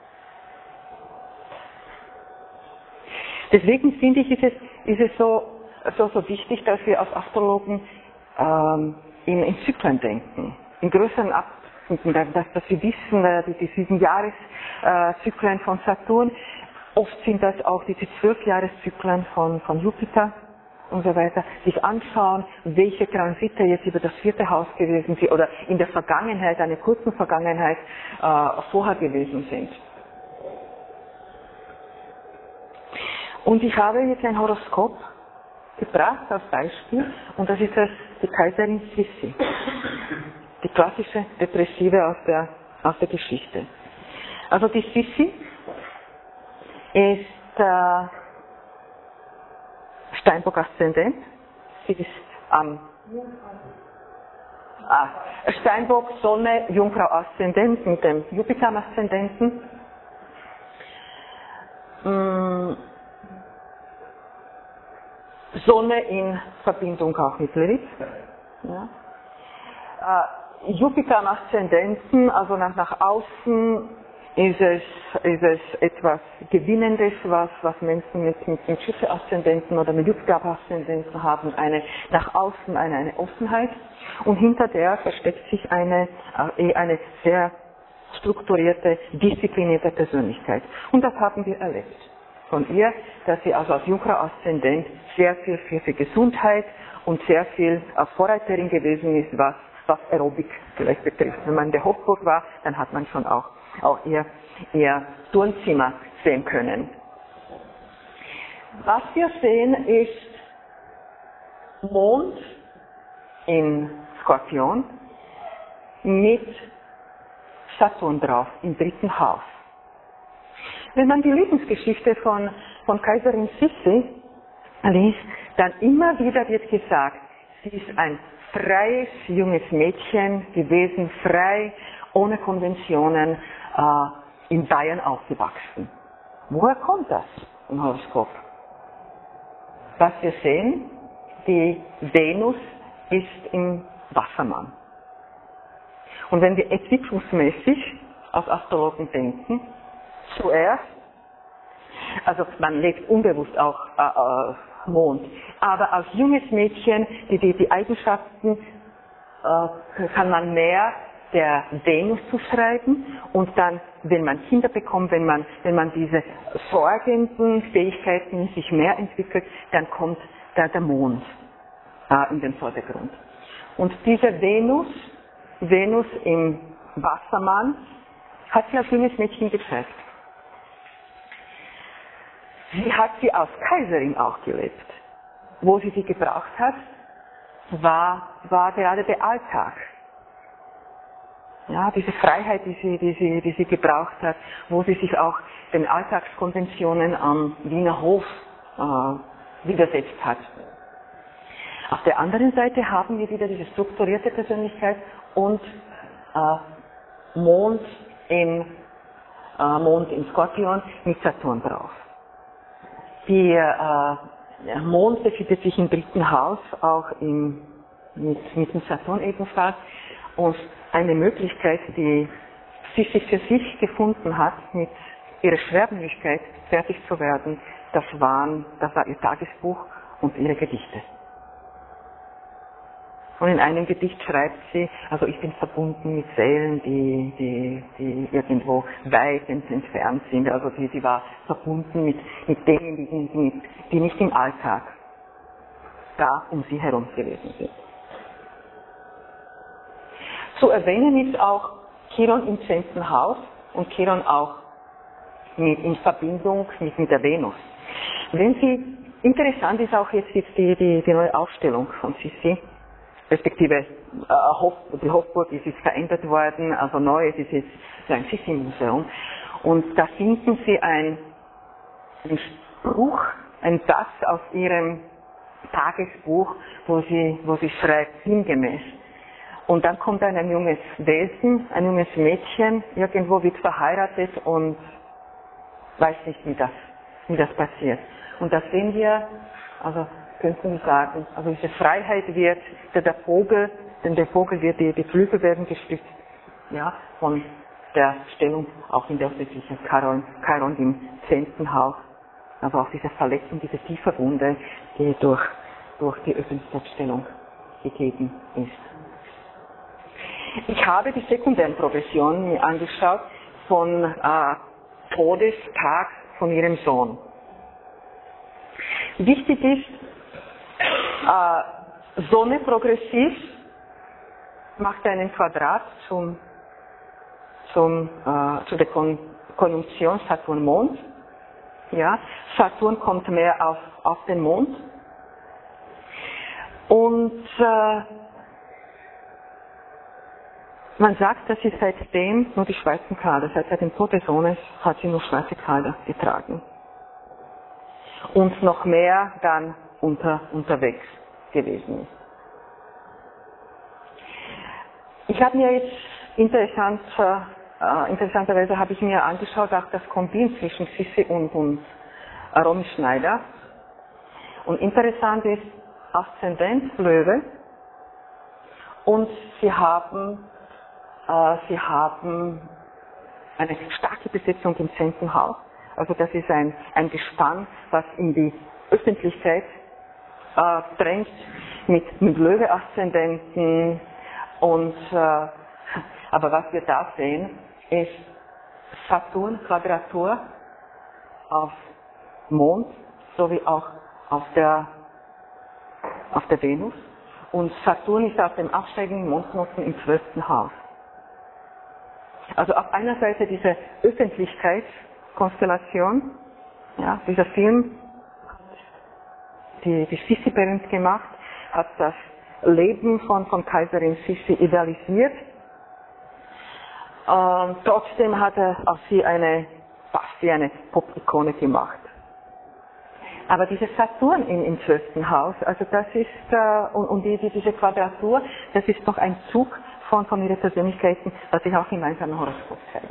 [SPEAKER 2] Deswegen finde ich, ist es so wichtig, dass wir als Astrologen in Zyklen denken, in größeren Abschnitten, dass wir wissen, die 7 Jahreszyklen von Saturn, oft sind das auch diese 12 Jahreszyklen von Jupiter und so weiter, sich anschauen, welche Transite jetzt über das 4. Haus gewesen sind oder in der Vergangenheit, einer kurzen Vergangenheit vorher gewesen sind. Und ich habe jetzt ein Horoskop gebracht als Beispiel, und das ist die Kaiserin Sissi, die klassische Depressive aus der Geschichte. Also die Sissi ist Steinbock-Aszendent, sie ist Steinbock, Sonne, Jungfrau-Aszendent mit dem Jupiter-Aszendenten. Sonne in Verbindung auch mit Lilith. Ja. Jupiter am Aszendenten, also nach außen ist es etwas Gewinnendes, was Menschen mit dem Schütze-Aszendenten oder mit Jupiter-Aszendenten haben, nach außen eine Offenheit, und hinter der versteckt sich eine sehr strukturierte, disziplinierte Persönlichkeit. Und das haben wir erlebt von ihr, dass sie also als Jungfrau-Aszendent sehr viel für Gesundheit und sehr viel Vorreiterin gewesen ist, was Aerobik vielleicht betrifft. Wenn man in der Hochburg war, dann hat man schon auch auch ihr Turnzimmer sehen können. Was wir sehen ist Mond in Skorpion mit Saturn drauf im 3. Haus. Wenn man die Lebensgeschichte von Kaiserin Sissi liest, dann immer wieder wird gesagt, sie ist ein freies, junges Mädchen gewesen, frei, ohne Konventionen, in Bayern aufgewachsen. Woher kommt das im Horoskop? Was wir sehen, die Venus ist im Wassermann. Und wenn wir entwicklungsmäßig als Astrologen denken, zuerst, also man legt unbewusst auch Mond, aber als junges Mädchen, die Eigenschaften kann man mehr der Venus zuschreiben und dann, wenn man Kinder bekommt, wenn man diese sorgenden Fähigkeiten sich mehr entwickelt, dann kommt da der Mond in den Vordergrund. Und diese Venus im Wassermann, hat sie als junges Mädchen gezeigt. Sie hat sie als Kaiserin auch gelebt. Wo sie gebraucht hat, war gerade der Alltag. Ja, diese Freiheit, die sie gebraucht hat, wo sie sich auch den Alltagskonventionen am Wiener Hof widersetzt hat. Auf der anderen Seite haben wir wieder diese strukturierte Persönlichkeit und Mond im Skorpion mit Saturn drauf. Der Mond befindet sich im 3. Haus, auch mit dem Saturn ebenfalls. Und eine Möglichkeit, die sie sich für sich gefunden hat, mit ihrer Schwermütigkeit fertig zu werden, das war ihr Tagesbuch und ihre Gedichte. Und in einem Gedicht schreibt sie, also ich bin verbunden mit Seelen, die irgendwo weit entfernt sind. Also die war verbunden mit denen, die nicht im Alltag da um sie herum gewesen sind. Zu erwähnen ist auch Chiron im 10. Haus und Chiron auch in Verbindung mit der Venus. Interessant ist auch jetzt die neue Aufstellung von Sissi. Respektive die Hofburg ist jetzt verändert worden, also neu, es ist jetzt so ein Sissi-Museum. Und da finden Sie einen Spruch, ein Satz aus Ihrem Tagesbuch, wo sie schreibt, sinngemäß. Und dann kommt ein junges Wesen, ein junges Mädchen, irgendwo wird verheiratet und weiß nicht, wie das passiert. Und das sehen wir, also könnten wir sagen, also diese Freiheit wird, der Vogel wird, die Flügel werden gestützt, ja, von der Stellung auch in der öffentlichen Chiron im 10. Haus, also auch diese Verletzung, diese tiefe Wunde, die durch die Öffentlichkeitsstellung gegeben ist. Ich habe die sekundären Progressionen mir angeschaut von Todestag von ihrem Sohn. Wichtig ist, Sonne progressiv macht einen Quadrat zu der Konjunktion Saturn-Mond. Ja, Saturn kommt mehr auf den Mond. Und man sagt, dass sie seitdem nur die schwarzen Kleider, seit dem Tod des Sohnes hat sie nur schwarze Kleider getragen. Und noch mehr dann unterwegs gewesen ist. Ich habe mir jetzt interessanterweise habe ich mir angeschaut, auch das Kombin zwischen Sissi und Romy Schneider. Und interessant ist, Aszendent Löwe, und sie haben eine starke Besetzung im 10. Haus. Also das ist ein Gespann, was in die Öffentlichkeit drängt, mit Löwe-Aszendenten. Und aber was wir da sehen, ist Saturn-Quadratur auf Mond, sowie auch auf der Venus. Und Saturn ist auf dem absteigenden Mondknoten im 12. Haus. Also auf einer Seite diese Öffentlichkeitskonstellation, ja, dieser Film hat die Sissi berühmt gemacht, hat das Leben von Kaiserin Sissi idealisiert. Trotzdem hat er aus sie fast wie eine Pop-Ikone gemacht. Aber dieser Saturn im 12. Haus, also das ist, und diese Quadratur, das ist noch ein Zug von ihrer Persönlichkeiten, was ich auch in meinem Horoskop zeige.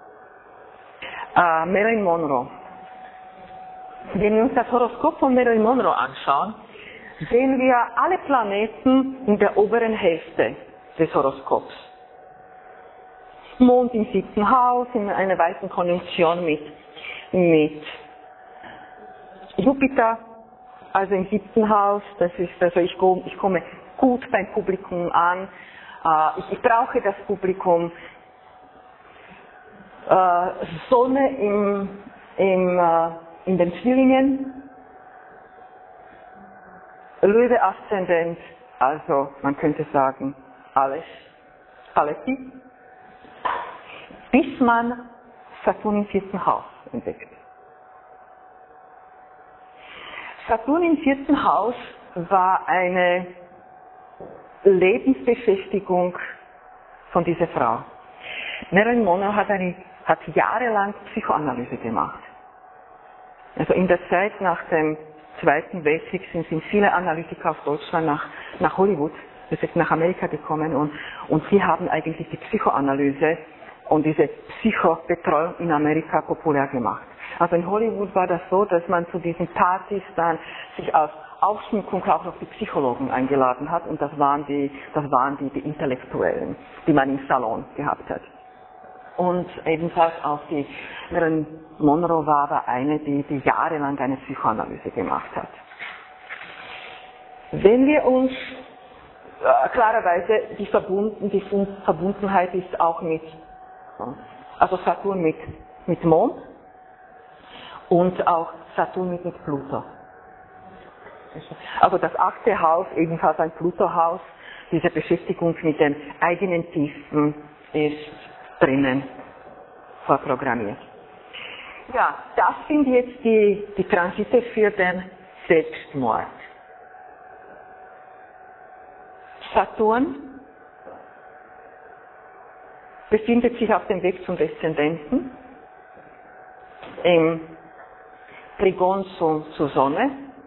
[SPEAKER 2] Marilyn Monroe. Wenn wir uns das Horoskop von Marilyn Monroe anschauen, sehen wir alle Planeten in der oberen Hälfte des Horoskops. Mond im 7. Haus, in einer weißen Konjunktion mit Jupiter, also im 7. Haus, das ist, also ich komme gut beim Publikum an, ich brauche das Publikum, Sonne in den Zwillingen, Löwe Aszendent, also man könnte sagen, alles Paletti, bis man Saturn im 4. Haus entdeckt. Saturn im 4. Haus war eine Lebensbeschäftigung von dieser Frau. Marilyn Monroe hat jahrelang Psychoanalyse gemacht. Also in der Zeit nach dem Zweiten Weltkrieg sind viele Analytiker aus Deutschland nach Hollywood, das ist nach Amerika gekommen und sie haben eigentlich die Psychoanalyse und diese Psychobetreuung in Amerika populär gemacht. Also in Hollywood war das so, dass man zu diesen Partys dann sich als Aufschmückung auch noch die Psychologen eingeladen hat und das waren die Intellektuellen, die man im Salon gehabt hat. Und ebenfalls auch die Marilyn Monroe war aber eine, die jahrelang eine Psychoanalyse gemacht hat. Wenn wir uns klarerweise die Verbundenheit ist auch also Saturn mit Mond und auch Saturn mit Pluto. Also das 8. Haus, ebenfalls ein Pluto-Haus, diese Beschäftigung mit den eigenen Tiefen ist drinnen vorprogrammiert. Ja, das sind jetzt die Transite für den Selbstmord. Saturn befindet sich auf dem Weg zum Deszendenten, im Trigon zur Sonne.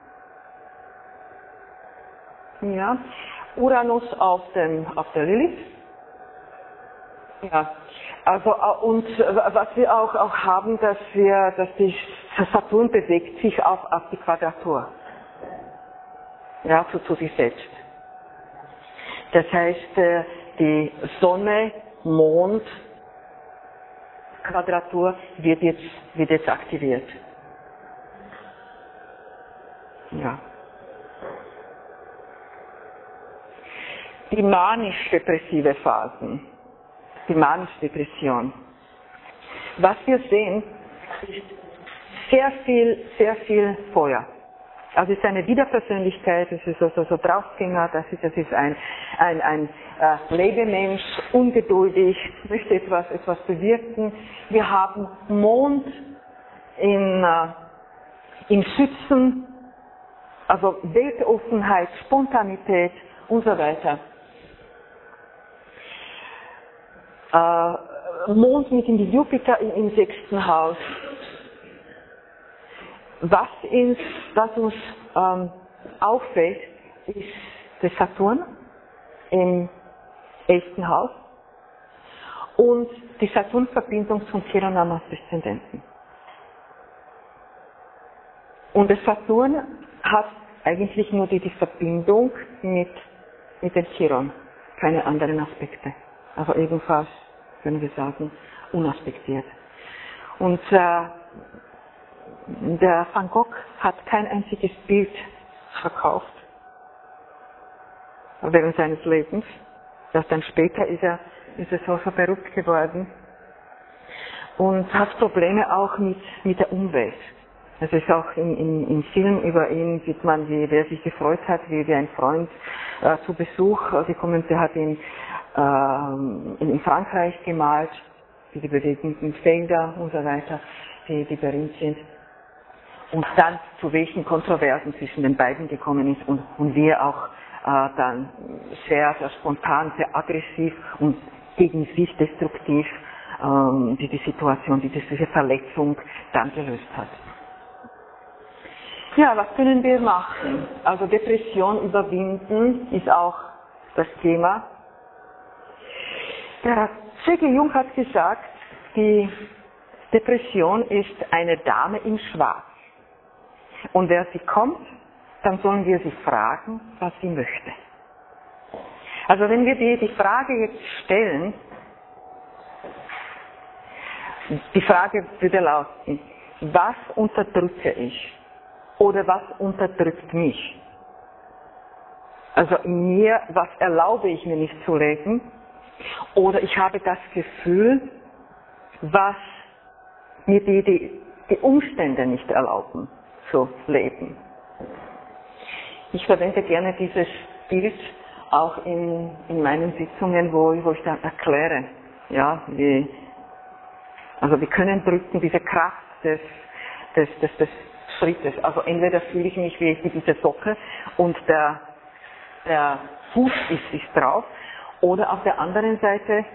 [SPEAKER 2] Ja. Uranus auf der Lilith. Ja. Also, und was wir auch haben, dass die Saturn bewegt sich auf die Quadratur. Ja, zu sich selbst. Das heißt, die Sonne, Mond, Quadratur wird jetzt aktiviert. Ja. Die manisch-depressive Phasen. Die Manisch-Depression. Was wir sehen, ist sehr viel Feuer. Also es ist eine Widerpersönlichkeit, es ist so Draufgänger, das ist ein Lebemensch, ungeduldig, möchte etwas bewirken. Wir haben Mond im Schützen, also Weltoffenheit, Spontanität und so weiter. Mond mit in die Jupiter im 6. Haus. Was uns auffällt, ist der Saturn im 11. Haus und die Saturn-Verbindung zum Chiron als Deszendenten. Und der Saturn hat eigentlich nur die Verbindung mit dem Chiron, keine anderen Aspekte. Aber ebenfalls, können wir sagen, unaspektiert. Und der Van Gogh hat kein einziges Bild verkauft während seines Lebens. Erst dann später ist er so verrückt geworden und hat Probleme auch mit der Umwelt. Also ist auch im Film über ihn sieht man, wie er sich gefreut hat, wie ein Freund zu Besuch gekommen ist. Der hat ihn in Frankreich gemalt diese bewegenden Felder und so weiter, die berühmt sind. Und dann zu welchen Kontroversen zwischen den beiden gekommen ist und wie er auch dann sehr, sehr spontan, sehr aggressiv und gegen sich destruktiv die Situation, diese Verletzung dann gelöst hat. Ja, was können wir machen? Also Depression überwinden ist auch das Thema. Der C.G. Jung hat gesagt, die Depression ist eine Dame in Schwarz. Und wer sie kommt, dann sollen wir sie fragen, was sie möchte. Also wenn wir die Frage jetzt stellen, die Frage würde lauten, was unterdrücke ich? Oder was unterdrückt mich? Also in mir, was erlaube ich mir nicht zu leben? Oder ich habe das Gefühl, was mir die Umstände nicht erlauben zu leben. Ich verwende gerne dieses Bild auch in meinen Sitzungen, wo ich dann erkläre, ja, also wir können drücken diese Kraft des Schrittes. Also entweder fühle ich mich wie diese Socke und der Fuß ist drauf, oder auf der anderen Seite,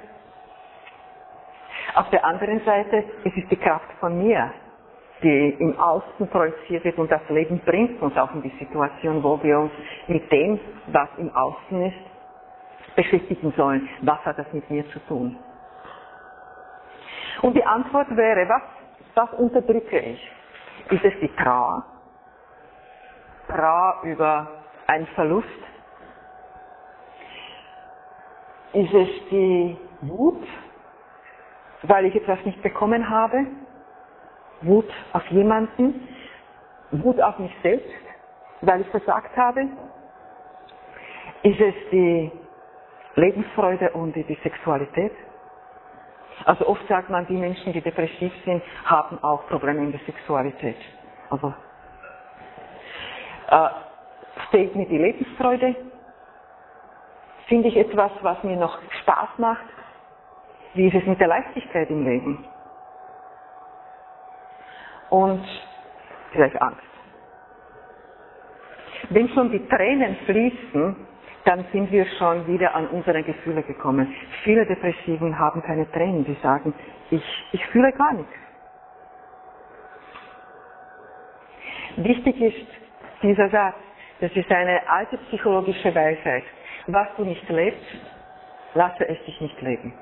[SPEAKER 2] es ist die Kraft von mir, die im Außen projiziert wird, und das Leben bringt uns auch in die Situation, wo wir uns mit dem, was im Außen ist, beschäftigen sollen. Was hat das mit mir zu tun? Und die Antwort wäre, was unterdrücke ich? Ist es die Trauer? Trauer über einen Verlust? Ist es die Wut, weil ich etwas nicht bekommen habe? Wut auf jemanden? Wut auf mich selbst, weil ich versagt habe? Ist es die Lebensfreude und die Sexualität? Also oft sagt man, die Menschen, die depressiv sind, haben auch Probleme in der Sexualität. Also fehlt mir die Lebensfreude? Finde ich etwas, was mir noch Spaß macht? Wie ist es mit der Leichtigkeit im Leben? Und vielleicht Angst. Wenn schon die Tränen fließen, dann sind wir schon wieder an unsere Gefühle gekommen. Viele Depressiven haben keine Tränen, die sagen, ich fühle gar nichts. Wichtig ist dieser Satz, das ist eine alte psychologische Weisheit. Was du nicht lebst, lasse es dich nicht leben.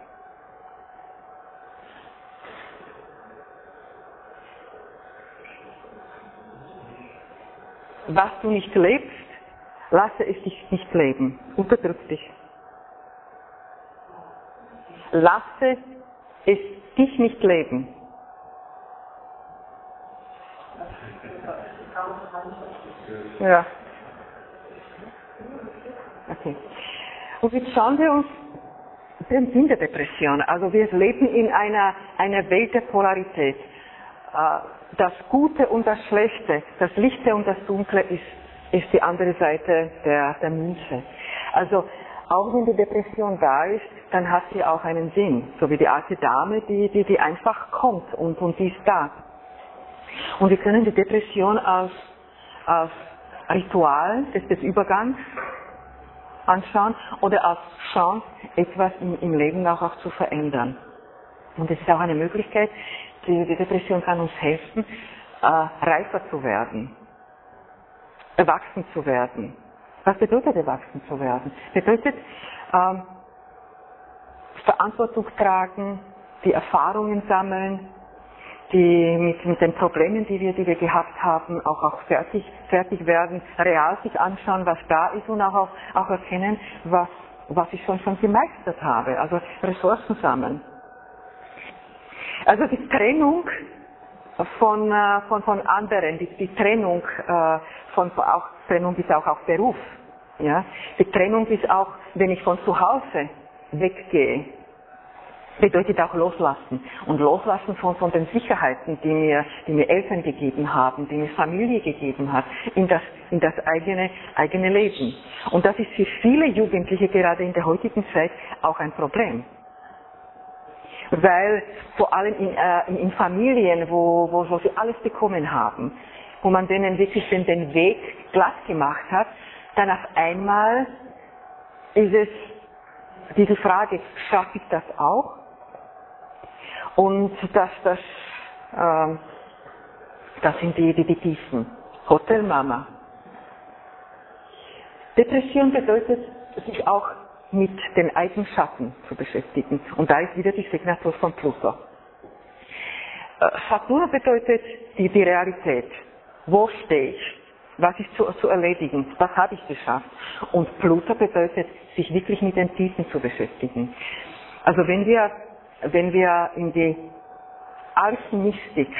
[SPEAKER 2] Was du nicht lebst, lasse es dich nicht leben. Unterdrück dich. Lasse es dich nicht leben. Ja. Okay. Und jetzt schauen wir uns den Sinn der Depression. Also wir leben in einer Welt der Polarität. Das Gute und das Schlechte, das Lichte und das Dunkle ist die andere Seite der Münze. Also auch wenn die Depression da ist, dann hat sie auch einen Sinn. So wie die alte Dame, die einfach kommt und die ist da. Und wir können die Depression als Ritual des Übergangs anschauen oder als Chance, etwas im Leben auch zu verändern. Und es ist auch eine Möglichkeit, die Depression kann uns helfen, reifer zu werden, erwachsen zu werden. Was bedeutet erwachsen zu werden? Bedeutet Verantwortung tragen, die Erfahrungen sammeln, die mit den Problemen, die wir gehabt haben, auch fertig werden, real sich anschauen, was da ist, und auch erkennen, was ich schon gemeistert habe. Also Ressourcen sammeln. Also die Trennung von anderen, die Trennung Trennung ist auch Beruf. Ja? Die Trennung ist auch, wenn ich von zu Hause weggehe, bedeutet auch loslassen. Und loslassen von den Sicherheiten, die mir Eltern gegeben haben, die mir Familie gegeben hat, in das eigene Leben. Und das ist für viele Jugendliche gerade in der heutigen Zeit auch ein Problem. weil vor allem in Familien, wo sie alles bekommen haben, wo man denen wirklich den Weg glatt gemacht hat, dann auf einmal ist es diese Frage, schaffe ich das auch? Und das sind die Tiefen. Hotelmama. Depression bedeutet, sich auch mit den eigenen Schatten zu beschäftigen. Und da ist wieder die Signatur von Pluto. Saturn bedeutet die Realität. Wo stehe ich? Was ist zu erledigen? Was habe ich geschafft? Und Pluto bedeutet, sich wirklich mit den Tiefen zu beschäftigen. Also wenn wir in die Archmystik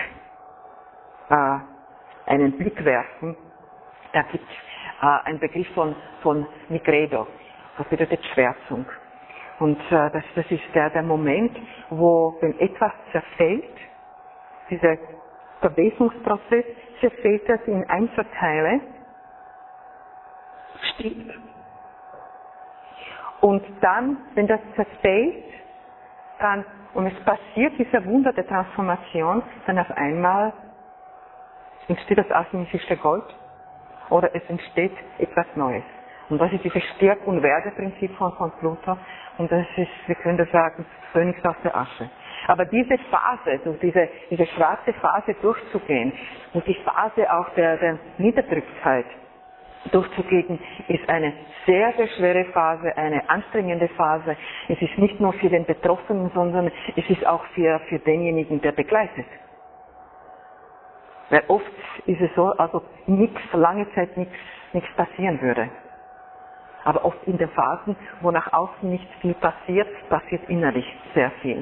[SPEAKER 2] einen Blick werfen, da gibt es einen Begriff von Nigredo. Das bedeutet Schwärzung. Und das ist der Moment, wo, wenn etwas zerfällt, dieser Verwesungsprozess zerfällt das in Einzelteile, stirbt. Und dann, wenn das zerfällt, und es passiert dieser Wunder der Transformation, dann auf einmal entsteht das alchemische Gold oder es entsteht etwas Neues. Und das ist dieses Stirb- und Werdeprinzip von Pluto. Und das ist, wir können das sagen, Phönix aus der Asche. Aber diese Phase, durch diese schwarze Phase durchzugehen und die Phase auch der Niederdrücktheit durchzugehen, ist eine sehr, sehr schwere Phase, eine anstrengende Phase. Es ist nicht nur für den Betroffenen, sondern es ist auch für denjenigen, der begleitet. Weil oft ist es so, also lange Zeit nichts passieren würde. Aber oft in den Phasen, wo nach außen nicht viel passiert, passiert innerlich sehr viel.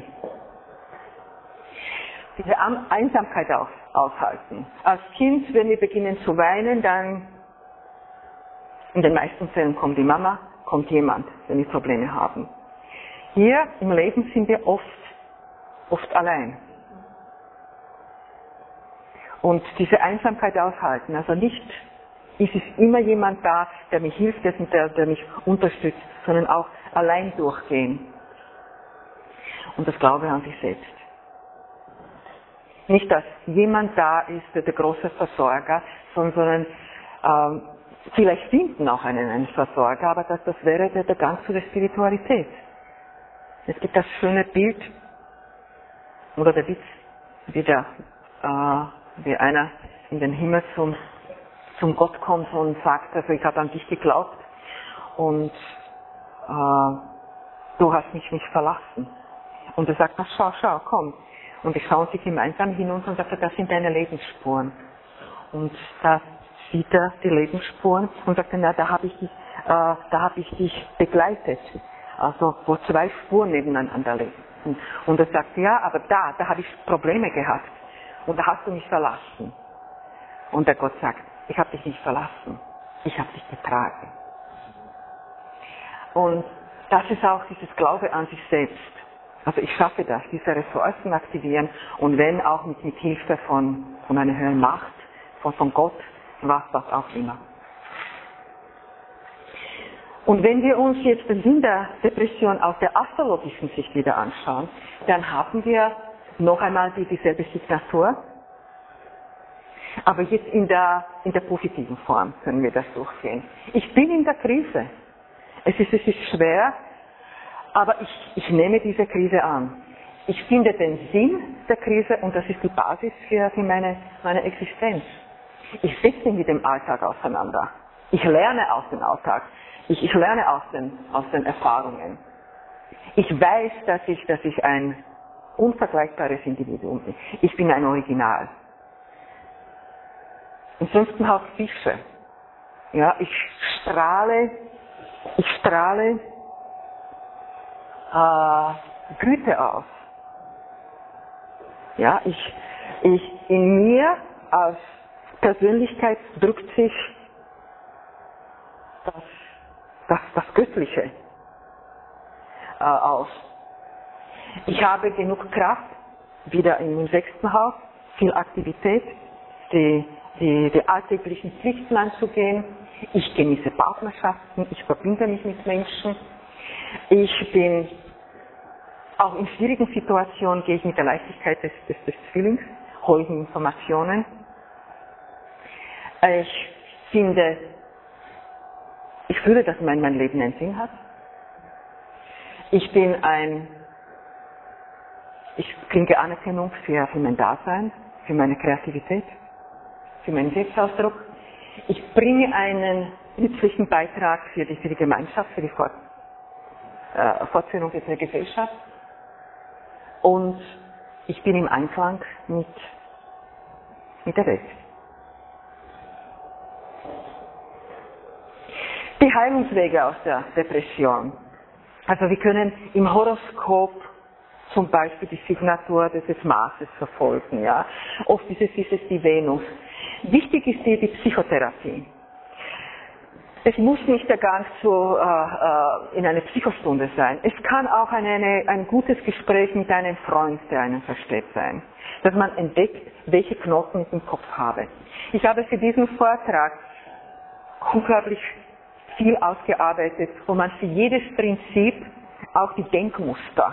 [SPEAKER 2] Diese Einsamkeit aushalten. Als Kind, wenn wir beginnen zu weinen, dann in den meisten Fällen kommt die Mama, kommt jemand, wenn wir Probleme haben. Hier im Leben sind wir oft allein. Und diese Einsamkeit aushalten, also nicht ist es immer jemand da, der mich hilft, der mich unterstützt, sondern auch allein durchgehen. Und das Glaube an sich selbst. Nicht, dass jemand da ist, der große Versorger, sondern vielleicht finden auch einen Versorger, aber das wäre der Gang zu der Spiritualität. Es gibt das schöne Bild, oder der Witz, wie einer in den Himmel zum Gott kommt und sagt, also ich habe an dich geglaubt und du hast mich nicht verlassen. Und er sagt, na schau, komm. Und die schauen sich gemeinsam hinunter und sagt, das sind deine Lebensspuren. Und da sieht er die Lebensspuren und sagt, na, da habe ich dich begleitet. Also, wo zwei Spuren nebeneinander liegen. Und er sagt, ja, aber da habe ich Probleme gehabt. Und da hast du mich verlassen. Und der Gott sagt, ich habe dich nicht verlassen. Ich habe dich getragen. Und das ist auch dieses Glaube an sich selbst. Also ich schaffe das, diese Ressourcen aktivieren und wenn auch mit Hilfe von einer höheren Macht, von Gott, was auch immer. Und wenn wir uns jetzt den Sinn der Depression aus der astrologischen Sicht wieder anschauen, dann haben wir noch einmal dieselbe Signatur, aber jetzt in der positiven Form können wir das durchgehen. Ich bin in der Krise. Es ist schwer, aber ich nehme diese Krise an. Ich finde den Sinn der Krise und das ist die Basis für meine Existenz. Ich setze mich mit dem Alltag auseinander. Ich lerne aus dem Alltag. Ich lerne aus den Erfahrungen. Ich weiß, dass ich ein unvergleichbares Individuum bin. Ich bin ein Original. Im 5. Haus Fische. Ja, ich strahle Güte aus. Ja, in mir als Persönlichkeit drückt sich das Göttliche aus. Ich habe genug Kraft, wieder im 6. Haus, viel Aktivität, die alltäglichen Pflichten anzugehen. Ich genieße Partnerschaften, ich verbinde mich mit Menschen. Ich bin Auch in schwierigen Situationen gehe ich mit der Leichtigkeit des Zwillings, hole ich Informationen. Ich fühle, dass mein Leben einen Sinn hat. Ich kriege Anerkennung für mein Dasein, für meine Kreativität, für meinen Selbstausdruck. Ich bringe einen nützlichen Beitrag für die Gemeinschaft, für die Fortführung der Gesellschaft. Und ich bin im Einklang mit der Welt. Die Heilungswege aus der Depression. Also wir können im Horoskop zum Beispiel die Signatur des Maßes verfolgen. Ja? Oft ist es die Venus. Wichtig ist die Psychotherapie. Es muss nicht der Gang in eine Psychostunde sein. Es kann auch ein gutes Gespräch mit einem Freund, der einen versteht, sein. Dass man entdeckt, welche Knoten ich im Kopf habe. Ich habe für diesen Vortrag unglaublich viel ausgearbeitet, wo man für jedes Prinzip auch die Denkmuster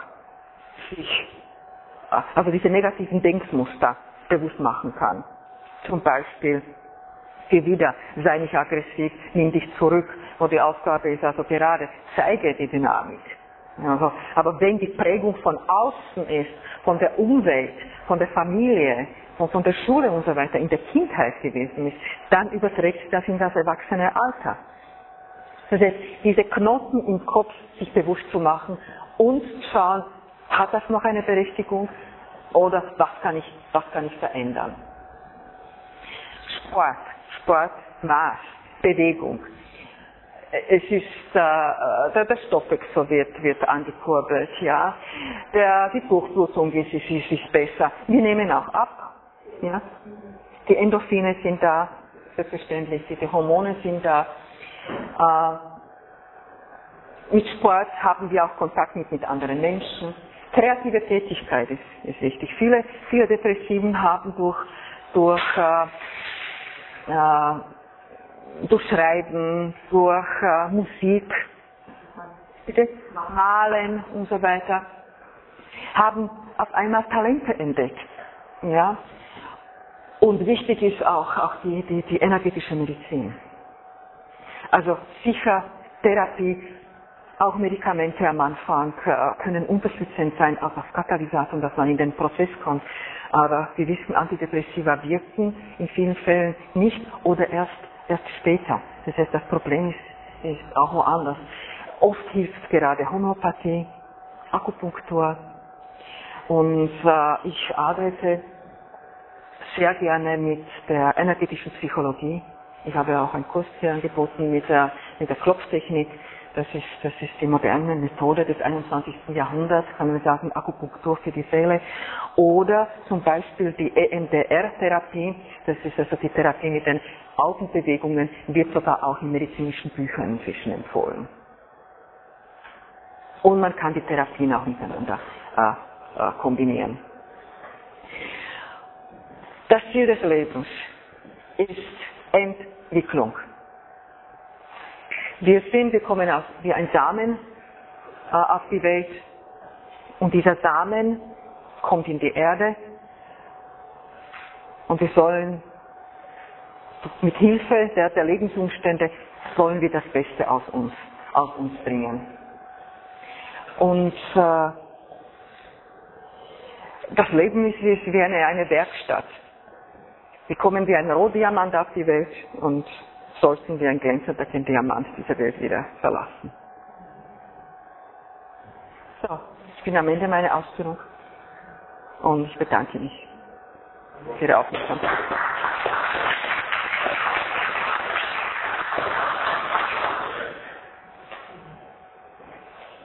[SPEAKER 2] also diese negativen Denkmuster bewusst machen kann. Zum Beispiel, geh wieder, sei nicht aggressiv, nimm dich zurück, wo die Aufgabe ist, also gerade, zeige die Dynamik. Also, aber wenn die Prägung von außen ist, von der Umwelt, von der Familie, von der Schule und so weiter, in der Kindheit gewesen ist, dann überträgt sich das in das erwachsene Alter. Das heißt, diese Knoten im Kopf sich bewusst zu machen und schauen, hat das noch eine Berechtigung oder was kann ich verändern? Sport, Maß, Bewegung. Es ist, der Stoffwechsel wird angekurbelt, ja. Die Durchblutung ist besser. Wir nehmen auch ab, ja. Die Endorphine sind da, selbstverständlich, die Hormone sind da. Mit Sport haben wir auch Kontakt mit anderen Menschen. Kreative Tätigkeit ist wichtig. Viele Depressiven haben durch Schreiben, durch Musik, Malen und so weiter, haben auf einmal Talente entdeckt. Ja? Und wichtig ist auch die energetische Medizin. Also sicher Therapie, auch Medikamente am Anfang können unterstützend sein, auch als Katalysator, dass man in den Prozess kommt. Aber wir wissen, Antidepressiva wirken in vielen Fällen nicht oder erst später. Das heißt, das Problem ist auch woanders. Oft hilft gerade Homöopathie, Akupunktur. Und ich arbeite sehr gerne mit der energetischen Psychologie. Ich habe auch einen Kurs hier angeboten mit der Klopftechnik. Das ist die moderne Methode des 21. Jahrhunderts, kann man sagen, Akupunktur für die Seele. Oder zum Beispiel die EMDR-Therapie, das ist also die Therapie mit den Augenbewegungen, wird sogar auch in medizinischen Büchern inzwischen empfohlen. Und man kann die Therapien auch miteinander kombinieren. Das Ziel des Lebens ist Entwicklung. Wir kommen wie ein Samen auf die Welt und dieser Samen kommt in die Erde und wir sollen mit Hilfe der Lebensumstände sollen wir das Beste aus uns bringen. Und das Leben ist wie eine Werkstatt. Wir kommen wie ein Rohdiamant auf die Welt und sollten wir ein glänzender Diamant dieser Welt wieder verlassen. So, ich bin am Ende meiner Ausführung und ich bedanke mich für Ihre Aufmerksamkeit.